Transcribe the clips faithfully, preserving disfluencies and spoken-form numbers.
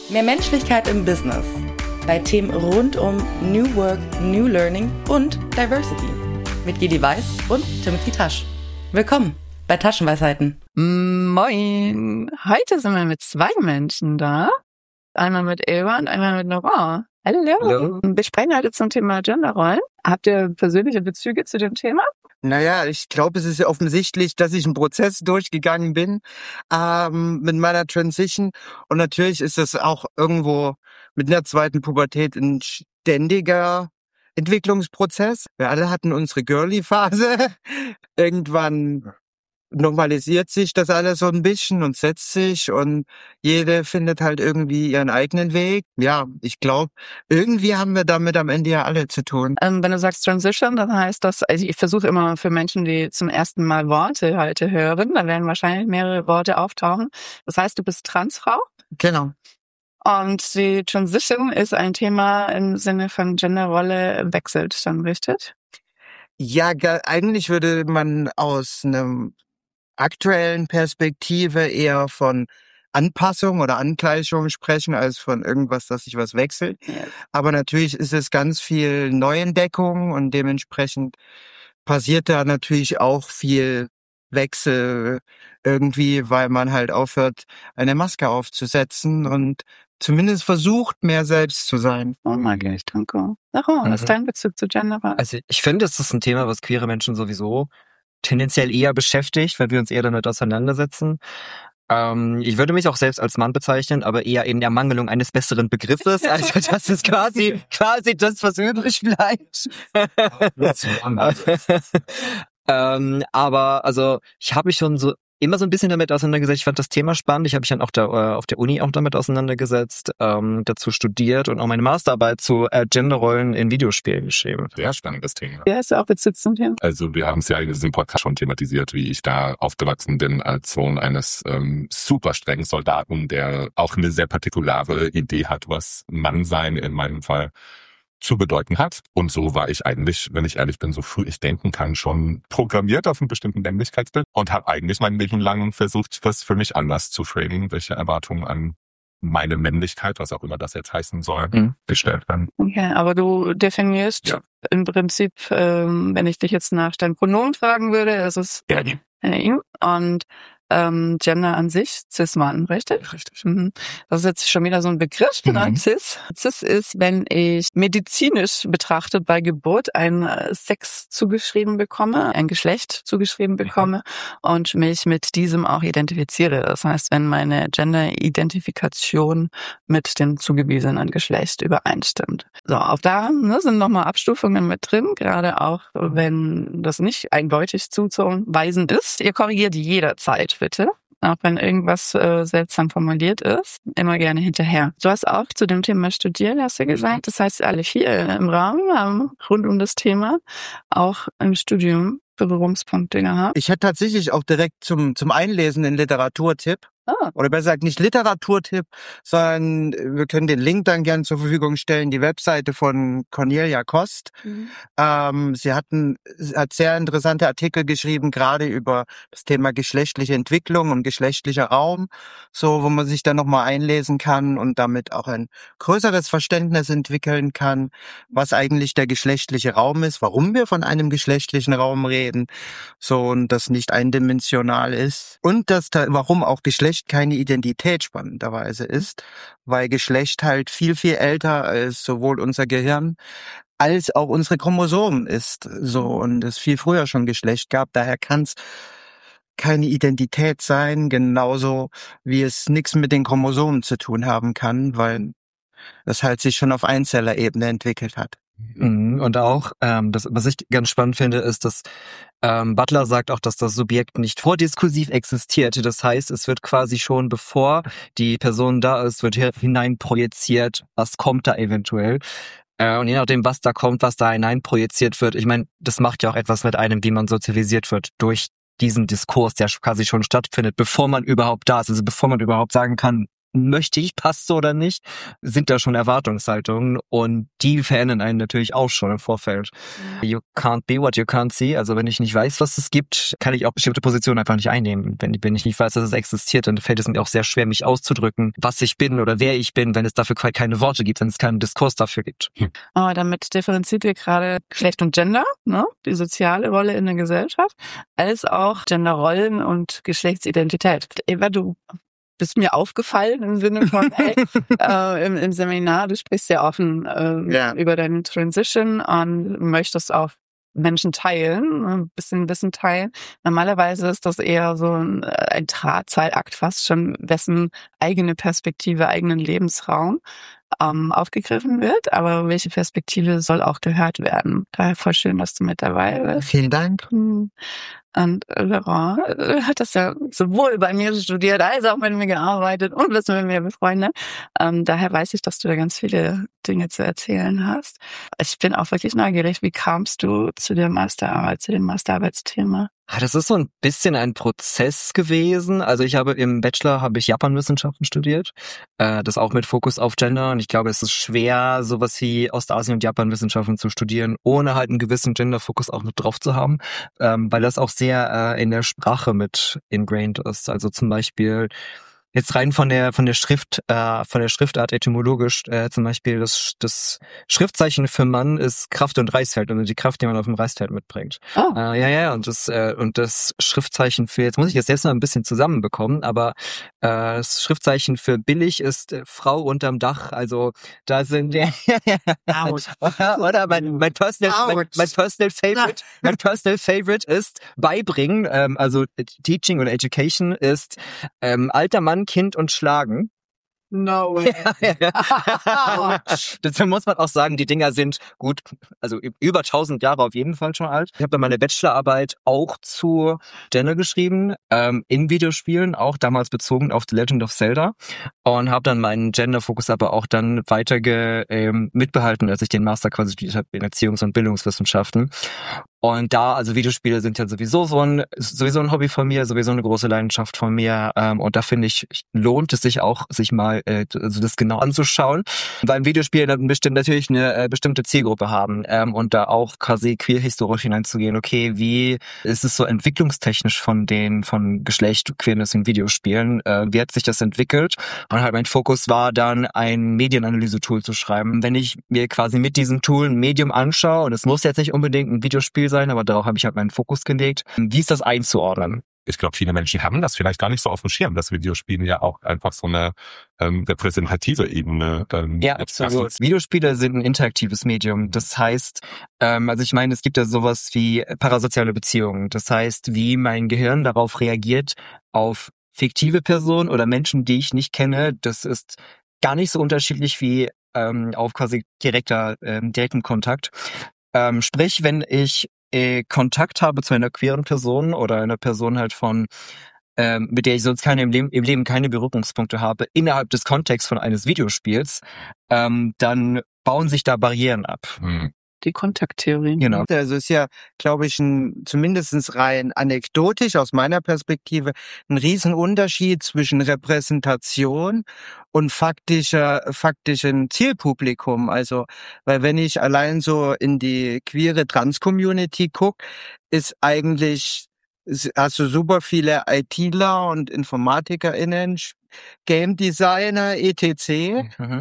Mehr Menschlichkeit im Business. Bei Themen rund um New Work, New Learning und Diversity. Mit Gedi Weiß und Timothy Tasch. Willkommen bei Taschenweisheiten. Moin. Heute sind wir mit zwei Menschen da. Einmal mit Eva und einmal mit Nora. Hallo. Hallo. Wir sprechen heute zum Thema Genderrollen. Habt ihr persönliche Bezüge zu dem Thema? Naja, ich glaube, es ist ja offensichtlich, dass ich einen Prozess durchgegangen bin ähm, mit meiner Transition. Und natürlich ist es auch irgendwo mit einer zweiten Pubertät ein ständiger Entwicklungsprozess. Wir alle hatten unsere Girly-Phase. Irgendwann normalisiert sich das alles so ein bisschen und setzt sich und jede findet halt irgendwie ihren eigenen Weg. Ja, ich glaube, irgendwie haben wir damit am Ende ja alle zu tun. Ähm, wenn du sagst Transition, dann heißt das, also ich versuche immer für Menschen, die zum ersten Mal Worte heute hören, da werden wahrscheinlich mehrere Worte auftauchen. Das heißt, du bist Transfrau? Genau. Und die Transition ist ein Thema im Sinne von Genderrolle wechselt, dann richtig? Ja, eigentlich würde man aus einem aktuellen Perspektive eher von Anpassung oder Angleichung sprechen, als von irgendwas, dass sich was wechselt. Yes. Aber natürlich ist es ganz viel Neuentdeckung und dementsprechend passiert da natürlich auch viel Wechsel irgendwie, weil man halt aufhört, eine Maske aufzusetzen und zumindest versucht, mehr selbst zu sein. Oh mein Gott, danke. Warum? Was ist dein Bezug zu Gender? Also ich finde, es ist ein Thema, was queere Menschen sowieso tendenziell eher beschäftigt, weil wir uns eher damit auseinandersetzen. Ähm, ich würde mich auch selbst als Mann bezeichnen, aber eher in Ermangelung eines besseren Begriffes. Also das ist quasi quasi das, was übrig bleibt. ähm, aber also ich habe mich schon so immer so ein bisschen damit auseinandergesetzt. Ich fand das Thema spannend. Ich habe mich dann auch da, äh, auf der Uni auch damit auseinandergesetzt, ähm, dazu studiert und auch meine Masterarbeit zu äh, Genderrollen in Videospielen geschrieben. Sehr spannendes Thema. Ja, ist ja auch Bezug zum Thema. Also wir haben es ja in diesem Podcast schon thematisiert, wie ich da aufgewachsen bin als Sohn eines ähm, super strengen Soldaten, der auch eine sehr partikulare Idee hat, was Mannsein in meinem Fall zu bedeuten hat. Und so war ich eigentlich, wenn ich ehrlich bin, so früh ich denken kann, schon programmiert auf einen bestimmten Männlichkeitsbild und habe eigentlich mein Leben lang versucht, was für mich anders zu framen, welche Erwartungen an meine Männlichkeit, was auch immer das jetzt heißen soll, mhm. gestellt werden. Okay, aber du definierst ja im Prinzip, ähm, wenn ich dich jetzt nach deinem Pronomen fragen würde, ist es er, ihm. ihm und Ähm, Gender an sich, Cis-Mann, richtig? Richtig. Mhm. Das ist jetzt schon wieder so ein Begriff, mhm. ne? Cis. Cis ist, wenn ich medizinisch betrachtet bei Geburt ein Sex zugeschrieben bekomme, ein Geschlecht zugeschrieben bekomme mhm. und mich mit diesem auch identifiziere. Das heißt, wenn meine Gender-Identifikation mit dem zugewiesenen Geschlecht übereinstimmt. So, auch da ne, sind nochmal Abstufungen mit drin, gerade auch, wenn das nicht eindeutig zuzuweisen ist. Ihr korrigiert jederzeit, bitte. Auch wenn irgendwas äh, seltsam formuliert ist, immer gerne hinterher. Du hast auch zu dem Thema studiert, hast du gesagt. Das heißt, alle vier im Raum haben rund um das Thema auch im Studium Berührungspunkte gehabt. Ich hätte tatsächlich auch direkt zum zum Einlesen einen Literaturtipp. Ah. Oder besser gesagt nicht Literaturtipp, sondern wir können den Link dann gern zur Verfügung stellen, die Webseite von Cornelia Kost. Mhm. Ähm, sie hatten, hat sehr interessante Artikel geschrieben, gerade über das Thema geschlechtliche Entwicklung und geschlechtlicher Raum, so wo man sich dann nochmal einlesen kann und damit auch ein größeres Verständnis entwickeln kann, was eigentlich der geschlechtliche Raum ist, warum wir von einem geschlechtlichen Raum reden, so und das nicht eindimensional ist und dass da, warum auch Geschlecht keine Identität spannenderweise ist, weil Geschlecht halt viel, viel älter als sowohl unser Gehirn als auch unsere Chromosomen ist, so, und es viel früher schon Geschlecht gab, daher kann es keine Identität sein, genauso wie es nichts mit den Chromosomen zu tun haben kann, weil das halt sich schon auf Einzellerebene entwickelt hat. Und auch, ähm, das, was ich ganz spannend finde, ist, dass ähm, Butler sagt auch, dass das Subjekt nicht vordiskursiv existiert. Das heißt, es wird quasi schon, bevor die Person da ist, wird hineinprojiziert, was kommt da eventuell. Äh, und je nachdem, was da kommt, was da hineinprojiziert wird, ich meine, das macht ja auch etwas mit einem, wie man sozialisiert wird durch diesen Diskurs, der quasi schon stattfindet, bevor man überhaupt da ist. Also bevor man überhaupt sagen kann, möchte ich, passt so oder nicht, sind da schon Erwartungshaltungen und die verändern einen natürlich auch schon im Vorfeld. You can't be what you can't see. Also wenn ich nicht weiß, was es gibt, kann ich auch bestimmte Positionen einfach nicht einnehmen. Wenn, wenn ich nicht weiß, dass es existiert, dann fällt es mir auch sehr schwer, mich auszudrücken, was ich bin oder wer ich bin, wenn es dafür keine Worte gibt, wenn es keinen Diskurs dafür gibt. Aber damit differenziert ihr gerade Geschlecht und Gender, ne? Die soziale Rolle in der Gesellschaft, als auch Genderrollen und Geschlechtsidentität. Eva, du bist mir aufgefallen im Sinne von, hey, äh, im, im Seminar, du sprichst sehr offen äh, ja. über deine Transition und möchtest auch Menschen teilen, ein bisschen Wissen teilen. Normalerweise ist das eher so ein, ein Drahtseilakt fast schon, wessen eigene Perspektive, eigenen Lebensraum ähm, aufgegriffen wird, aber welche Perspektive soll auch gehört werden. Daher voll schön, dass du mit dabei bist. Vielen Dank. Und Laurent hat das ja sowohl bei mir studiert, als auch mit mir gearbeitet und bist mit mir befreundet. Ähm, daher weiß ich, dass du da ganz viele Dinge zu erzählen hast. Ich bin auch wirklich neugierig. Wie kamst du zu der Masterarbeit, zu dem Masterarbeitsthema? Das ist so ein bisschen ein Prozess gewesen. Also ich habe im Bachelor habe ich Japanwissenschaften studiert, äh, das auch mit Fokus auf Gender. Und ich glaube, es ist schwer, sowas wie Ostasien- und Japanwissenschaften zu studieren, ohne halt einen gewissen Gender-Fokus auch mit drauf zu haben, ähm, weil das auch sehr äh, in der Sprache mit ingrained ist. Also zum Beispiel jetzt rein von der von der Schrift, äh, von der Schriftart etymologisch, äh, zum Beispiel das das Schriftzeichen für Mann ist Kraft und Reißfeld, also die Kraft, die man auf dem Reißfeld mitbringt. Oh. Äh, ja, ja, und das äh, und das Schriftzeichen für, jetzt muss ich das selbst mal ein bisschen zusammenbekommen, aber äh, das Schriftzeichen für billig ist äh, Frau unterm Dach, also da sind ja oder, oder mein mein personal mein, mein personal favorite mein personal favorite ist beibringen, ähm, also Teaching oder Education ist ähm, alter Mann, Kind und Schlagen. No way. Ja, ja. Dazu muss man auch sagen, die Dinger sind gut, also über tausend Jahre auf jeden Fall schon alt. Ich habe dann meine Bachelorarbeit auch zu Gender geschrieben, ähm, in Videospielen, auch damals bezogen auf The Legend of Zelda, und habe dann meinen Gender-Fokus aber auch dann weiter ge, ähm, mitbehalten, als ich den Master quasi studiert habe in Erziehungs- und Bildungswissenschaften. Und da, also Videospiele sind ja sowieso so ein sowieso ein Hobby von mir, sowieso eine große Leidenschaft von mir. Ähm, und da finde ich, lohnt es sich auch, sich mal äh, also das genau anzuschauen. Weil Videospiele dann bestimmt natürlich eine äh, bestimmte Zielgruppe haben ähm, und da auch quasi queerhistorisch hineinzugehen. Okay, wie ist es so entwicklungstechnisch von den von Geschlecht, Queerness in Videospielen? Äh, wie hat sich das entwickelt? Und halt mein Fokus war dann, ein Medienanalyse-Tool zu schreiben. Wenn ich mir quasi mit diesem Tool ein Medium anschaue, und es muss jetzt nicht unbedingt ein Videospiel sein, aber darauf habe ich halt meinen Fokus gelegt. Wie ist das einzuordnen? Ich glaube, viele Menschen haben das vielleicht gar nicht so auf dem Schirm, dass Videospiele ja auch einfach so eine ähm, repräsentative Ebene ähm, ja, absolut. Videospiele sind ein interaktives Medium. Das heißt, ähm, also ich meine, es gibt ja sowas wie parasoziale Beziehungen. Das heißt, wie mein Gehirn darauf reagiert, auf fiktive Personen oder Menschen, die ich nicht kenne. Das ist gar nicht so unterschiedlich wie ähm, auf quasi direkter, ähm, direkten Kontakt. Ähm, sprich, wenn ich äh, Kontakt habe zu einer queeren Person oder einer Person halt von, ähm, mit der ich sonst keine im Leben, im Leben keine Berührungspunkte habe, innerhalb des Kontexts von eines Videospiels, ähm, dann bauen sich da Barrieren ab. Mhm. Die Kontakttheorien. Genau. Also ist ja, glaube ich, ein, zumindest rein anekdotisch aus meiner Perspektive ein Riesenunterschied zwischen Repräsentation und faktischer, faktischen Zielpublikum. Also, weil wenn ich allein so in die queere Trans-Community gucke, ist eigentlich, hast du super viele ITler und InformatikerInnen, Game Designer, et cetera. Mhm.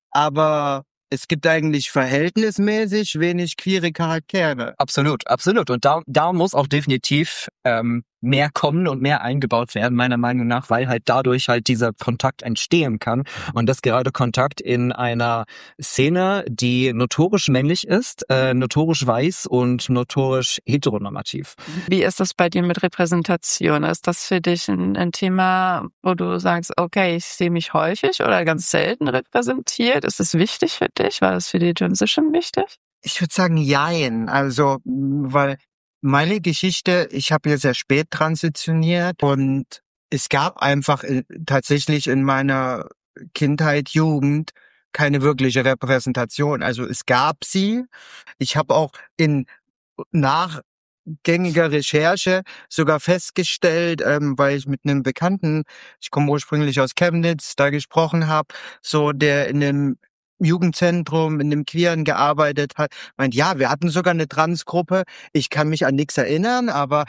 Aber es gibt eigentlich verhältnismäßig wenig queere Charaktere. Absolut, absolut. Und da, da muss auch definitiv ähm, mehr kommen und mehr eingebaut werden, meiner Meinung nach, weil halt dadurch halt dieser Kontakt entstehen kann. Und das gerade Kontakt in einer Szene, die notorisch männlich ist, äh, notorisch weiß und notorisch heteronormativ. Wie ist das bei dir mit Repräsentation? Ist das für dich ein, ein Thema, wo du sagst, okay, ich sehe mich häufig oder ganz selten repräsentiert? Ist es wichtig für dich? War das für die Transition wichtig? Ich würde sagen, jein. Also, weil meine Geschichte, ich habe ja sehr spät transitioniert und es gab einfach tatsächlich in meiner Kindheit, Jugend keine wirkliche Repräsentation. Also es gab sie. Ich habe auch in nach gängiger Recherche sogar festgestellt, ähm, weil ich mit einem Bekannten, ich komme ursprünglich aus Chemnitz, da gesprochen habe, so der in einem Jugendzentrum, in dem Queeren gearbeitet hat, meint, ja, wir hatten sogar eine Transgruppe. Ich kann mich an nichts erinnern, aber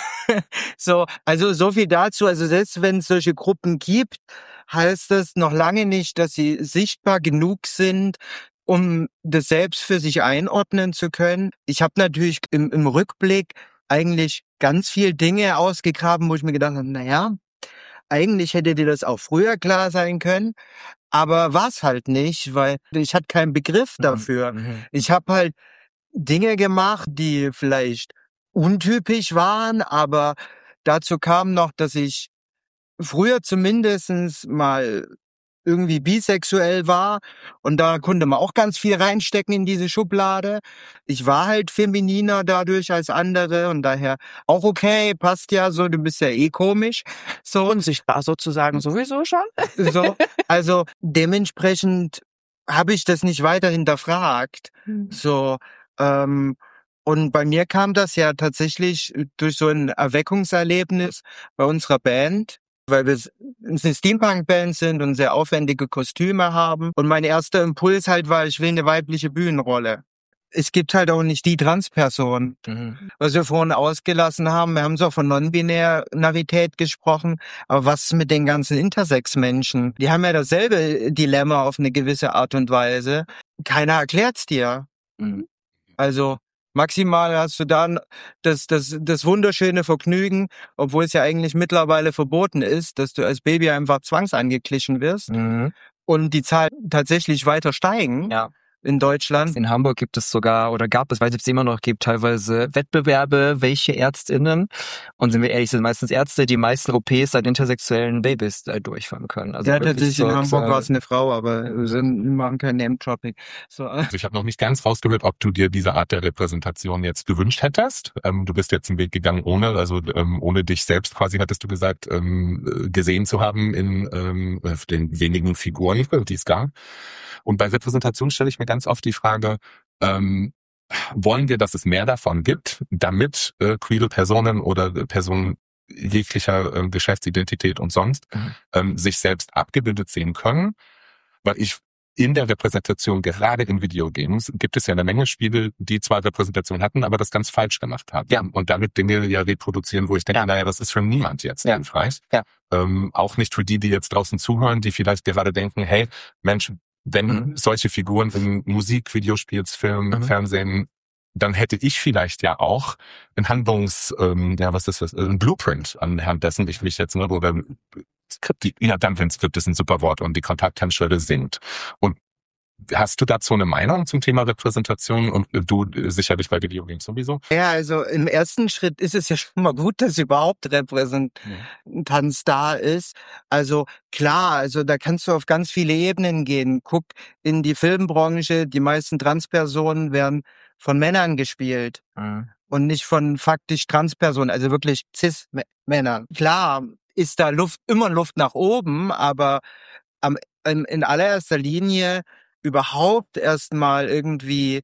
so, also so viel dazu. Also selbst wenn es solche Gruppen gibt, heißt das noch lange nicht, dass sie sichtbar genug sind, um das selbst für sich einordnen zu können. Ich habe natürlich im, im Rückblick eigentlich ganz viel Dinge ausgegraben, wo ich mir gedacht habe, naja, eigentlich hätte dir das auch früher klar sein können. Aber war's halt nicht, weil ich hatte keinen Begriff dafür. Mhm. Ich habe halt Dinge gemacht, die vielleicht untypisch waren, aber dazu kam noch, dass ich früher zumindest mal irgendwie bisexuell war und da konnte man auch ganz viel reinstecken in diese Schublade. Ich war halt femininer dadurch als andere und daher auch okay, passt ja so, du bist ja eh komisch. So. Unsichtbar sozusagen sowieso schon. So, also dementsprechend habe ich das nicht weiter hinterfragt. So, ähm, und bei mir kam das ja tatsächlich durch so ein Erweckungserlebnis bei unserer Band, weil wir eine Steampunk-Band sind und sehr aufwendige Kostüme haben. Und mein erster Impuls halt war, ich will eine weibliche Bühnenrolle. Es gibt halt auch nicht die Transperson. Mhm. Was wir vorhin ausgelassen haben, wir haben so von Non-Binarität gesprochen, aber was ist mit den ganzen Intersex-Menschen? Die haben ja dasselbe Dilemma auf eine gewisse Art und Weise. Keiner erklärt's dir. Mhm. Also maximal hast du dann das, das, das wunderschöne Vergnügen, obwohl es ja eigentlich mittlerweile verboten ist, dass du als Baby einfach zwangsangeglichen wirst mhm. und die Zahlen tatsächlich weiter steigen. Ja. In Deutschland. In Hamburg gibt es sogar, oder gab es, weil es immer noch gibt, teilweise Wettbewerbe, welche ÄrztInnen, und sind wir ehrlich, sind meistens Ärzte, die meisten O Ps an intersexuellen Babys äh, durchführen können. Also ja, tatsächlich so, in Hamburg war es eine Frau, aber wir machen kein Name-Dropping. So. Also ich habe noch nicht ganz rausgehört, ob du dir diese Art der Repräsentation jetzt gewünscht hättest. Ähm, du bist jetzt einen Weg gegangen ohne, also ähm, ohne dich selbst quasi, hattest du gesagt, ähm, gesehen zu haben in ähm, den wenigen Figuren, die es gab. Und bei Repräsentation stelle ich mir ganz oft die Frage, ähm, wollen wir, dass es mehr davon gibt, damit äh, queere Personen oder Personen jeglicher äh, Geschlechtsidentität und sonst mhm. ähm, sich selbst abgebildet sehen können? Weil ich in der Repräsentation, gerade in Videogames, gibt es ja eine Menge Spiele, die zwar Repräsentation hatten, aber das ganz falsch gemacht haben. Ja. Und damit Dinge ja reproduzieren, wo ich denke, ja. naja, das ist für niemand jetzt ja. hilfreich. Ja. Ähm, auch nicht für die, die jetzt draußen zuhören, die vielleicht gerade denken, hey, Mensch, wenn mhm. solche Figuren in Musik, Videospiels, Film, mhm. Fernsehen, dann hätte ich vielleicht ja auch ein Handlungs, ähm, ja, was ist das, ein Blueprint anhand dessen ich mich jetzt, ne, oder Skript, die, ja, dann, wenn Skript ist ein super Wort und die Kontakthemmschwelle sinkt. Und hast du dazu eine Meinung zum Thema Repräsentation und du sicherlich bei Videogames sowieso? Ja, also im ersten Schritt ist es ja schon mal gut, dass überhaupt Repräsentanz ja. da ist. Also klar, also da kannst du auf ganz viele Ebenen gehen. Guck in die Filmbranche, die meisten Transpersonen werden von Männern gespielt mhm. und nicht von faktisch Transpersonen, also wirklich Cis-Männern. Klar ist da Luft, immer Luft nach oben, aber am, in, in allererster Linie überhaupt erstmal irgendwie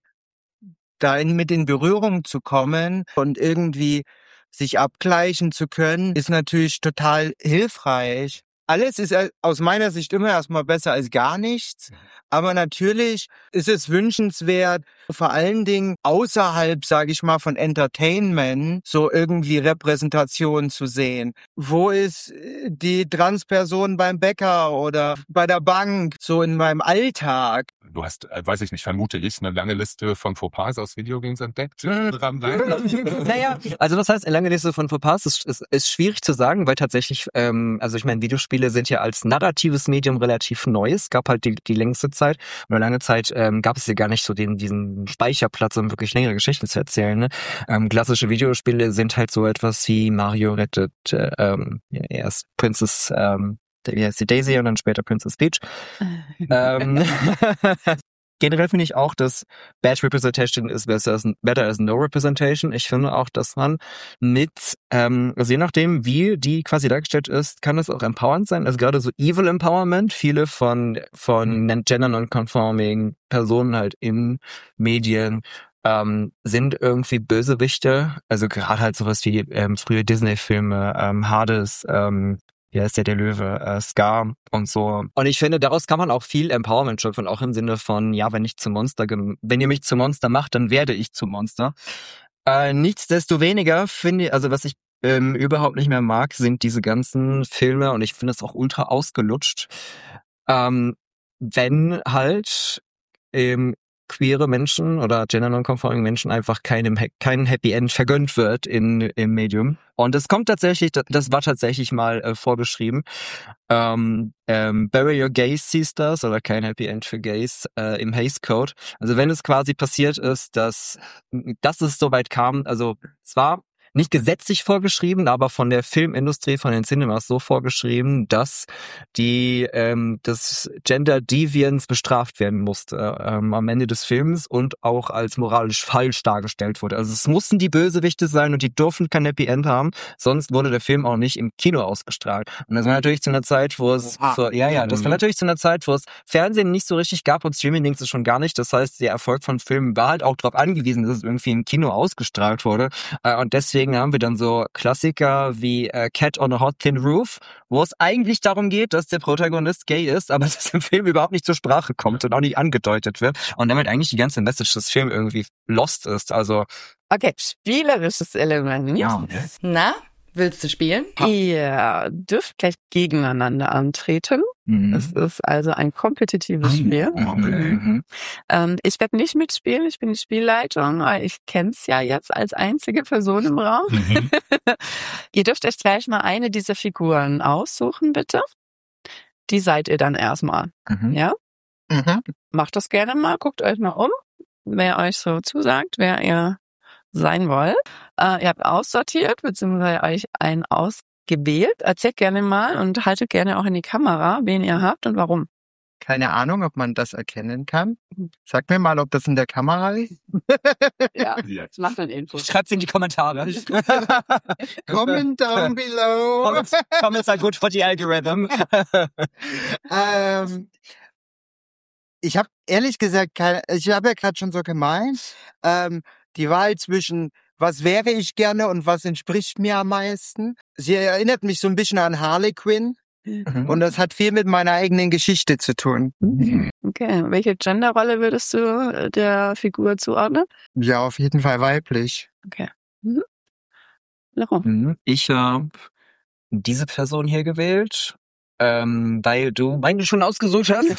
da in, mit in Berührung zu kommen und irgendwie sich abgleichen zu können, ist natürlich total hilfreich. Alles ist aus meiner Sicht immer erstmal besser als gar nichts. Aber natürlich ist es wünschenswert, vor allen Dingen außerhalb, sage ich mal, von Entertainment so irgendwie Repräsentation zu sehen. Wo ist die Transperson beim Bäcker oder bei der Bank, so in meinem Alltag? Du hast, weiß ich nicht, vermute ich, eine lange Liste von Fauxpas aus Videogames entdeckt. Naja, also das heißt, eine lange Liste von Fauxpas ist, ist, ist schwierig zu sagen, weil tatsächlich, ähm, also ich meine, Videospiele sind ja als narratives Medium relativ neu. Es gab halt die, die längste Zeit, oder lange Zeit ähm, gab es ja gar nicht so den diesen Speicherplatz, um wirklich längere Geschichten zu erzählen. Ne? Ähm, klassische Videospiele sind halt so etwas wie Mario rettet äh, ähm, ja, erst Princess ähm, wie heißt die Daisy und dann später Princess Peach. ähm, generell finde ich auch, dass Bad Representation is better as no representation. Ich finde auch, dass man mit, ähm, also je nachdem, wie die quasi dargestellt ist, kann es auch empowernd sein. Also gerade so Evil Empowerment, viele von von gender non-conforming Personen halt in Medien ähm, sind irgendwie Bösewichte. Also gerade halt sowas wie ähm, frühe Disney-Filme, ähm, Hades, ähm, wie heißt der, der Löwe, äh, Scar und so. Und ich finde, daraus kann man auch viel Empowerment schöpfen, auch im Sinne von, ja, wenn ich zum Monster, gem- wenn ihr mich zum Monster macht, dann werde ich zum Monster. Äh, nichtsdestoweniger finde ich, also was ich ähm, überhaupt nicht mehr mag, sind diese ganzen Filme, und ich finde es auch ultra ausgelutscht, ähm, wenn halt ähm, queere Menschen oder gender non-conforming Menschen einfach keinem kein Happy End vergönnt wird in im Medium. Und es kommt tatsächlich, das war tatsächlich mal äh, vorgeschrieben. Ähm, ähm, Bury Your Gays hieß das, oder kein Happy End für Gays äh, im Hays Code. Also wenn es quasi passiert ist, dass, dass es soweit kam, also zwar nicht gesetzlich vorgeschrieben, aber von der Filmindustrie, von den Cinemas so vorgeschrieben, dass die ähm, das Gender Deviance bestraft werden musste ähm, am Ende des Films und auch als moralisch falsch dargestellt wurde. Also es mussten die Bösewichte sein und die durften kein Happy End haben, sonst wurde der Film auch nicht im Kino ausgestrahlt. Und das war natürlich zu einer Zeit, wo es für, ja ja, das war natürlich zu einer Zeit, wo es Fernsehen nicht so richtig gab und Streaming-Dienste schon gar nicht. Das heißt, der Erfolg von Filmen war halt auch darauf angewiesen, dass es irgendwie im Kino ausgestrahlt wurde. Äh, und deswegen haben wir dann so Klassiker wie äh, Cat on a Hot Tin Roof, wo es eigentlich darum geht, dass der Protagonist gay ist, aber das im Film überhaupt nicht zur Sprache kommt und auch nicht angedeutet wird und damit eigentlich die ganze Message des Films irgendwie lost ist. Also Okay, spielerisches Element. ja. Na, willst du spielen? Ihr dürft gleich gegeneinander antreten. Mhm. Es ist also ein kompetitives Spiel. Mhm. Ähm, ich werde nicht mitspielen, ich bin die Spielleitung, aber ich kenne es ja jetzt als einzige Person im Raum. Mhm. Ihr dürft euch gleich mal eine dieser Figuren aussuchen, bitte. Die seid ihr dann erstmal. Mhm. Ja? Mhm. Macht das gerne mal, guckt euch mal um, wer euch so zusagt, wer ihr sein wollt. Äh, ihr habt aussortiert, beziehungsweise euch einen ausgewählt. Erzählt gerne mal und haltet gerne auch in die Kamera, wen ihr habt und warum. Keine Ahnung, ob man das erkennen kann. Sag mir mal, ob das in der Kamera ist. Ja, Ja. das macht dann Info. Schreibt's in die Kommentare. Comment down below. Comments, Comments are good for the algorithm. ähm, ich habe ehrlich gesagt keine, ich habe ja gerade schon so gemeint, ähm, die Wahl zwischen was wäre ich gerne und was entspricht mir am meisten. Sie erinnert mich so ein bisschen an Harley Quinn Mhm. und das hat viel mit meiner eigenen Geschichte zu tun. Okay, welche Genderrolle würdest du der Figur zuordnen? Ja, auf jeden Fall weiblich. Okay. Mhm. Warum? Mhm. Ich habe diese Person hier gewählt, ähm, weil du meine schon ausgesucht hast.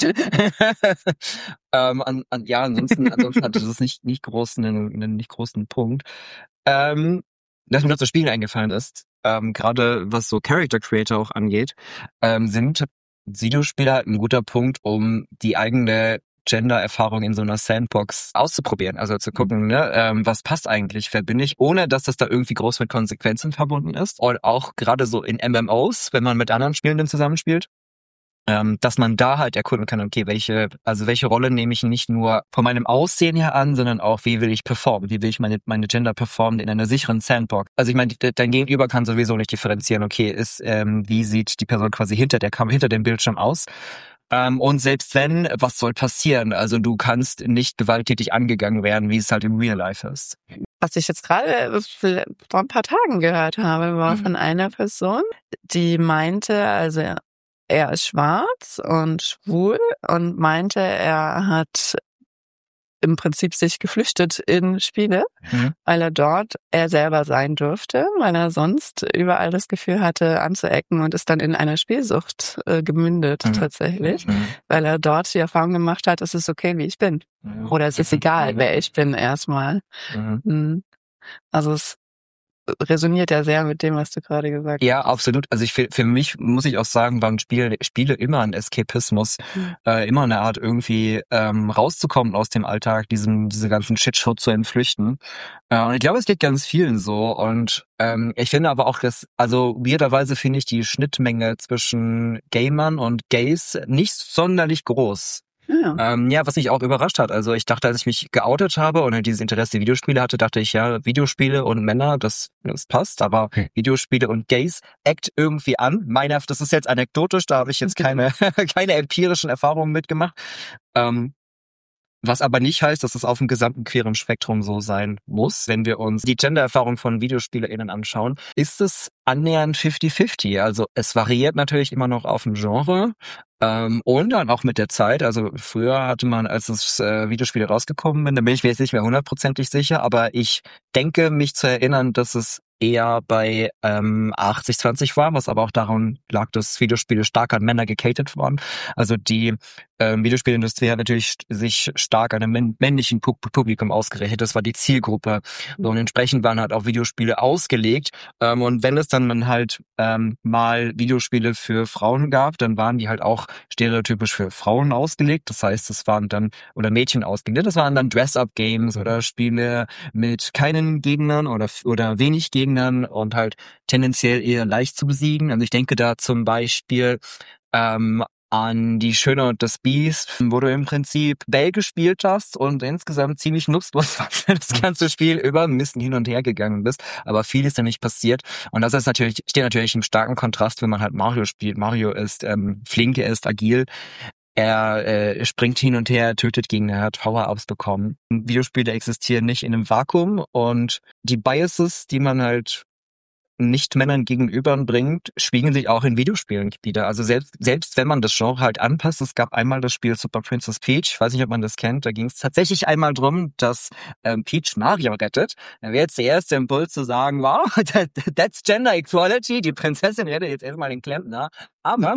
ähm, an, an, ja, ansonsten, ansonsten hatte das nicht nicht großen einen, einen nicht großen Punkt. Ähm, dass mir das das Spiel eingefallen ist, ähm, gerade was so Character Creator auch angeht, ähm, sind Videospiele halt ein guter Punkt, um die eigene Gender-Erfahrung in so einer Sandbox auszuprobieren. Also zu gucken, ne, ähm, was passt eigentlich, wer bin ich, ohne dass das da irgendwie groß mit Konsequenzen verbunden ist. Und auch gerade so in M M Os, wenn man mit anderen Spielenden zusammenspielt, ähm, dass man da halt erkunden kann, okay, welche, also welche Rolle nehme ich nicht nur von meinem Aussehen her an, sondern auch, wie will ich performen, wie will ich meine meine Gender performen in einer sicheren Sandbox. Also ich meine, dein Gegenüber kann sowieso nicht differenzieren, okay, ist, ähm, wie sieht die Person quasi hinter der Kam- hinter dem Bildschirm aus. Ähm, und selbst wenn, was soll passieren? Also du kannst nicht gewalttätig angegangen werden, wie es halt im Real Life ist. Was ich jetzt gerade vor ein paar Tagen gehört habe, war von einer Person, die meinte, also er ist schwarz und schwul und meinte, er hat im Prinzip sich geflüchtet in Spiele, Mhm. weil er dort er selber sein durfte, weil er sonst überall das Gefühl hatte, anzuecken und ist dann in einer Spielsucht äh, gemündet Mhm. tatsächlich, Mhm. weil er dort die Erfahrung gemacht hat, es ist okay, wie ich bin. Mhm. Oder es ist egal, wer ich bin erstmal. Mhm. Mhm. Also es resoniert ja sehr mit dem, was du gerade gesagt Ja, absolut. Also ich für, für mich muss ich auch sagen, waren Spiele, Spiele immer ein Eskapismus, Mhm. äh, immer eine Art irgendwie ähm, rauszukommen aus dem Alltag, diesem diese ganzen Shitshow zu entflüchten. Äh, und ich glaube, es geht ganz vielen so. Und ähm, ich finde aber auch, dass, also weirderweise finde ich die Schnittmenge zwischen Gamern und Gays nicht sonderlich groß. Ja. Ähm, ja, was mich auch überrascht hat. Also ich dachte, als ich mich geoutet habe und dieses Interesse Videospiele hatte, dachte ich, ja, Videospiele und Männer, das, das passt, aber Hm. Videospiele und Gays eckt irgendwie an. Meine, das ist jetzt anekdotisch, da habe ich jetzt keine, keine empirischen Erfahrungen mitgemacht. Ähm, Was aber nicht heißt, dass es auf dem gesamten queeren Spektrum so sein muss. Wenn wir uns die Gender-Erfahrung von VideospielerInnen anschauen, ist es annähernd fifty fifty. Also es variiert natürlich immer noch auf dem Genre ähm, und dann auch mit der Zeit. Also früher hatte man, als das äh, Videospiel rausgekommen bin, da bin ich mir jetzt nicht mehr hundertprozentig sicher, aber ich denke, mich zu erinnern, dass es eher bei ähm, achtzig zwanzig war, was aber auch daran lag, dass Videospiele stark an Männer gecatert waren. Also die ähm, Videospielindustrie hat natürlich sich stark an einem männlichen Publikum ausgerichtet. Das war die Zielgruppe. So, und entsprechend waren halt auch Videospiele ausgelegt. Ähm, und wenn es dann halt ähm, mal Videospiele für Frauen gab, dann waren die halt auch stereotypisch für Frauen ausgelegt. Das heißt, es waren dann, oder Mädchen ausgelegt. Das waren dann Dress-Up-Games oder Spiele mit keinen Gegnern oder oder wenig Gegnern und halt tendenziell eher leicht zu besiegen. Also ich denke da zum Beispiel ähm, an Die Schöne und das Biest, wo du im Prinzip Bell gespielt hast und insgesamt ziemlich nutzlos das ganze Spiel über ein bisschen hin und her gegangen bist, aber viel ist ja nicht passiert. Und das ist natürlich, steht natürlich im starken Kontrast, wenn man halt Mario spielt. Mario ist ähm, flink, er ist agil. Er äh, springt hin und her, tötet Gegner, er hat Power-Ups bekommen. Videospiele existieren nicht in einem Vakuum und die Biases, die man halt nicht Männern gegenüberbringt, spiegeln sich auch in Videospielen wieder. Also selbst selbst wenn man das Genre halt anpasst, es gab einmal das Spiel Super Princess Peach, ich weiß nicht, ob man das kennt, da ging es tatsächlich einmal drum, dass ähm, Peach Mario rettet. Da wäre jetzt der erste Impuls zu sagen, wow, that, that's Gender Equality, die Prinzessin rettet jetzt erstmal den Klempner. Aber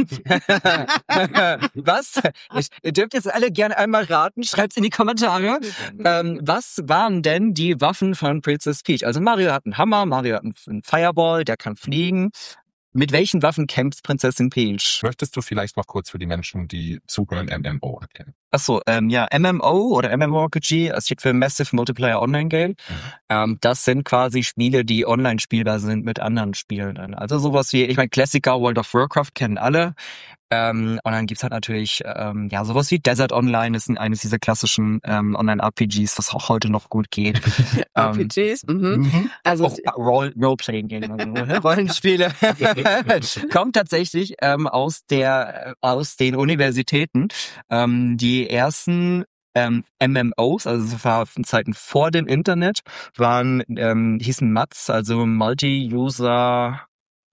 was? Ich, ihr dürft jetzt alle gerne einmal raten, schreibt's in die Kommentare. Ähm, was waren denn die Waffen von Princess Peach? Also Mario hat einen Hammer, Mario hat einen Fireball, der kann fliegen. Mit welchen Waffen kämpft Prinzessin Peach? Möchtest du vielleicht noch kurz für die Menschen, die zuhören, M M O erklären? Achso, ähm, ja, M M O oder MMORPG, das steht für Massive Multiplayer Online Game. Mhm. Ähm, das sind quasi Spiele, die online spielbar sind mit anderen Spielen. Also sowas wie, ich meine, Klassiker World of Warcraft kennen alle. Ähm, und dann gibt's halt natürlich ähm, ja sowas wie Desert Online, ist eines dieser klassischen ähm, Online-R P Gs, was auch heute noch gut geht. R P Gs, mhm. Mhm. Also auch Role, Role-Playing-Game, also, Rollenspiele. Kommt tatsächlich ähm, aus der aus den Universitäten. Ähm, die ersten ähm, M M Os, also so war in Zeiten vor dem Internet, waren ähm, hießen M A Ds, also Multi-User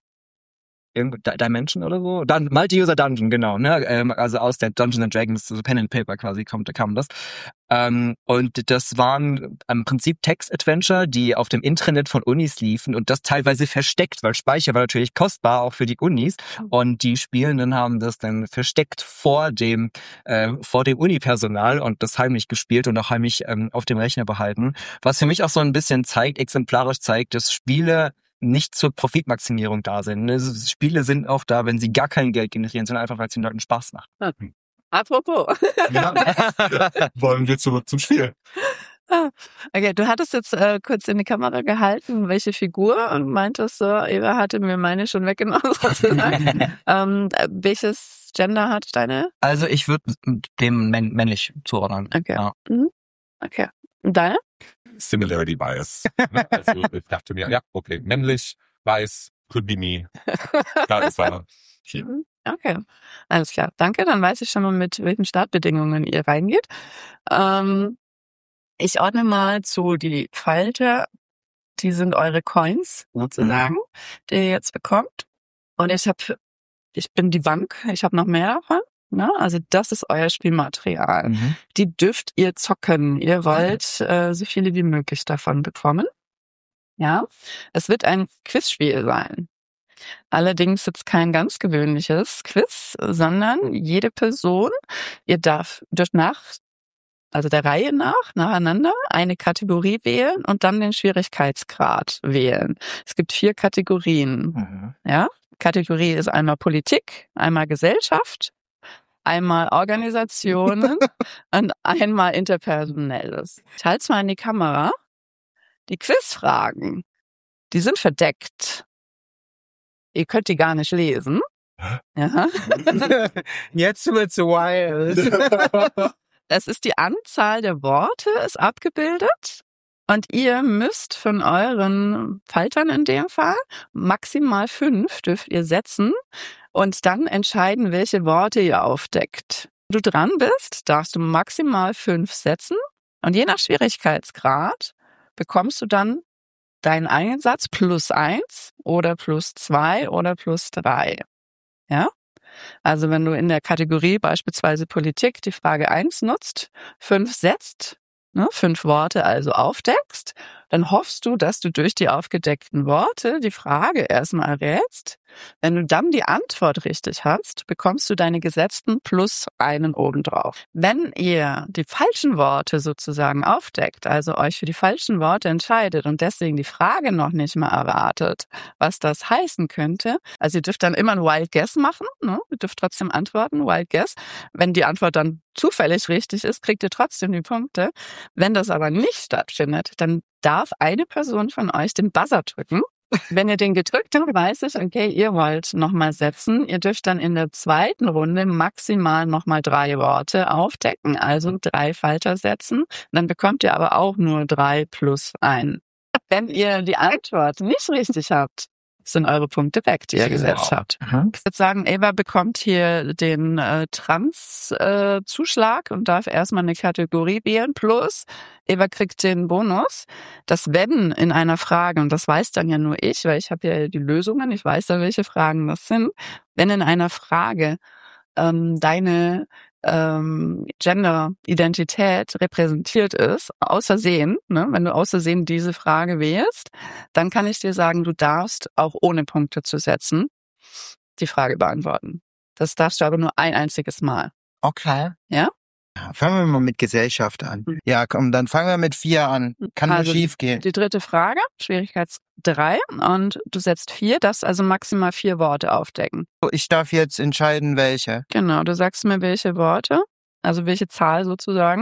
Dimension oder so? Dun- Multi-User Dungeon, genau, ne? Ähm, also aus der Dungeons and Dragons, so Pen and Paper quasi kommt, kam das. Ähm, und das waren im Prinzip Text-Adventure, die auf dem Intranet von Unis liefen und das teilweise versteckt, weil Speicher war natürlich kostbar, auch für die Unis. Und die Spielenden haben das dann versteckt vor dem äh, vor dem Unipersonal und das heimlich gespielt und auch heimlich ähm, auf dem Rechner behalten. Was für mich auch so ein bisschen zeigt, exemplarisch zeigt, dass Spiele nicht zur Profitmaximierung da sind. Spiele sind auch da, wenn sie gar kein Geld generieren, sondern einfach, weil es den Leuten Spaß macht. Hm. Apropos. Ja. Wollen wir zurück zum Spiel? Okay, du hattest jetzt äh, kurz in die Kamera gehalten, welche Figur, und meintest so, Eva hatte mir meine schon weggenommen, sozusagen. ähm, welches Gender hat deine? Also ich würde dem männ- männlich zuordnen. Okay. Ja. Mhm. Okay. Und deine? Similarity Bias. Also ich dachte mir, ja, okay, männlich, weiß, could be me. Da ist er. Hier. Okay, alles klar. Danke, dann weiß ich schon mal, mit welchen Startbedingungen ihr reingeht. Ähm, ich ordne mal zu die Falte. Die sind eure Coins, sozusagen, die ihr jetzt bekommt. Und ich habe, ich bin die Bank, ich habe noch mehr davon. Na, also das ist euer Spielmaterial. Mhm. Die dürft ihr zocken. Ihr wollt äh, so viele wie möglich davon bekommen. Ja, es wird ein Quizspiel sein. Allerdings jetzt kein ganz gewöhnliches Quiz, sondern jede Person, ihr darf, dürft nach, also der Reihe nach, nacheinander eine Kategorie wählen und dann den Schwierigkeitsgrad wählen. Es gibt vier Kategorien. Mhm. Ja, Kategorie ist einmal Politik, einmal Gesellschaft, einmal Organisationen und einmal Interpersonelles. Ich halte es mal in die Kamera. Die Quizfragen, die sind verdeckt. Ihr könnt die gar nicht lesen. Ja. Jetzt wird's wild. Das ist die Anzahl der Worte, ist abgebildet. Und ihr müsst von euren Faltern in dem Fall maximal fünf dürft ihr setzen und dann entscheiden, welche Worte ihr aufdeckt. du dran bist, darfst du maximal fünf setzen und je nach Schwierigkeitsgrad bekommst du dann deinen Eigensatz plus eins oder plus zwei oder plus drei. Ja? Also wenn du in der Kategorie beispielsweise Politik die Frage eins nutzt, fünf setzt, ne, fünf Worte also aufdeckst, dann hoffst du, dass du durch die aufgedeckten Worte die Frage erstmal rätst. Wenn du dann die Antwort richtig hast, bekommst du deine gesetzten plus einen obendrauf. Wenn ihr die falschen Worte sozusagen aufdeckt, also euch für die falschen Worte entscheidet und deswegen die Frage noch nicht mal erratet, was das heißen könnte, also ihr dürft dann immer ein Wild Guess machen, ne? Ihr dürft trotzdem antworten, Wild Guess. Wenn die Antwort dann zufällig richtig ist, kriegt ihr trotzdem die Punkte. Wenn das aber nicht stattfindet, dann darf eine Person von euch den Buzzer drücken. Wenn ihr den gedrückt habt, weiß ich, okay, ihr wollt nochmal setzen. Ihr dürft dann in der zweiten Runde maximal nochmal drei Worte aufdecken, also drei Falter setzen. Dann bekommt ihr aber auch nur drei plus ein. Wenn ihr die Antwort nicht richtig habt, sind eure Punkte weg, die ihr gesetzt habt. Mhm. Ich würde sagen, Eva bekommt hier den äh, Trans-Zuschlag äh, und darf erstmal eine Kategorie wählen. Plus, Eva kriegt den Bonus, dass wenn in einer Frage, und das weiß dann ja nur ich, weil ich habe ja die Lösungen, ich weiß ja, welche Fragen das sind, wenn in einer Frage ähm, deine ähm, Gender-Identität repräsentiert ist, aus Versehen, ne, wenn du aus Versehen diese Frage wählst, dann kann ich dir sagen, du darfst auch ohne Punkte zu setzen die Frage beantworten. Das darfst du aber nur ein einziges Mal. Okay. Ja? Fangen wir mal mit Gesellschaft an. Mhm. Ja, komm, dann fangen wir mit vier an. Kann also nur schief gehen. Die dritte Frage, Schwierigkeits drei, und du setzt vier, darfst also maximal vier Worte aufdecken. Ich darf jetzt entscheiden, welche. Genau, du sagst mir, welche Worte, also welche Zahl sozusagen.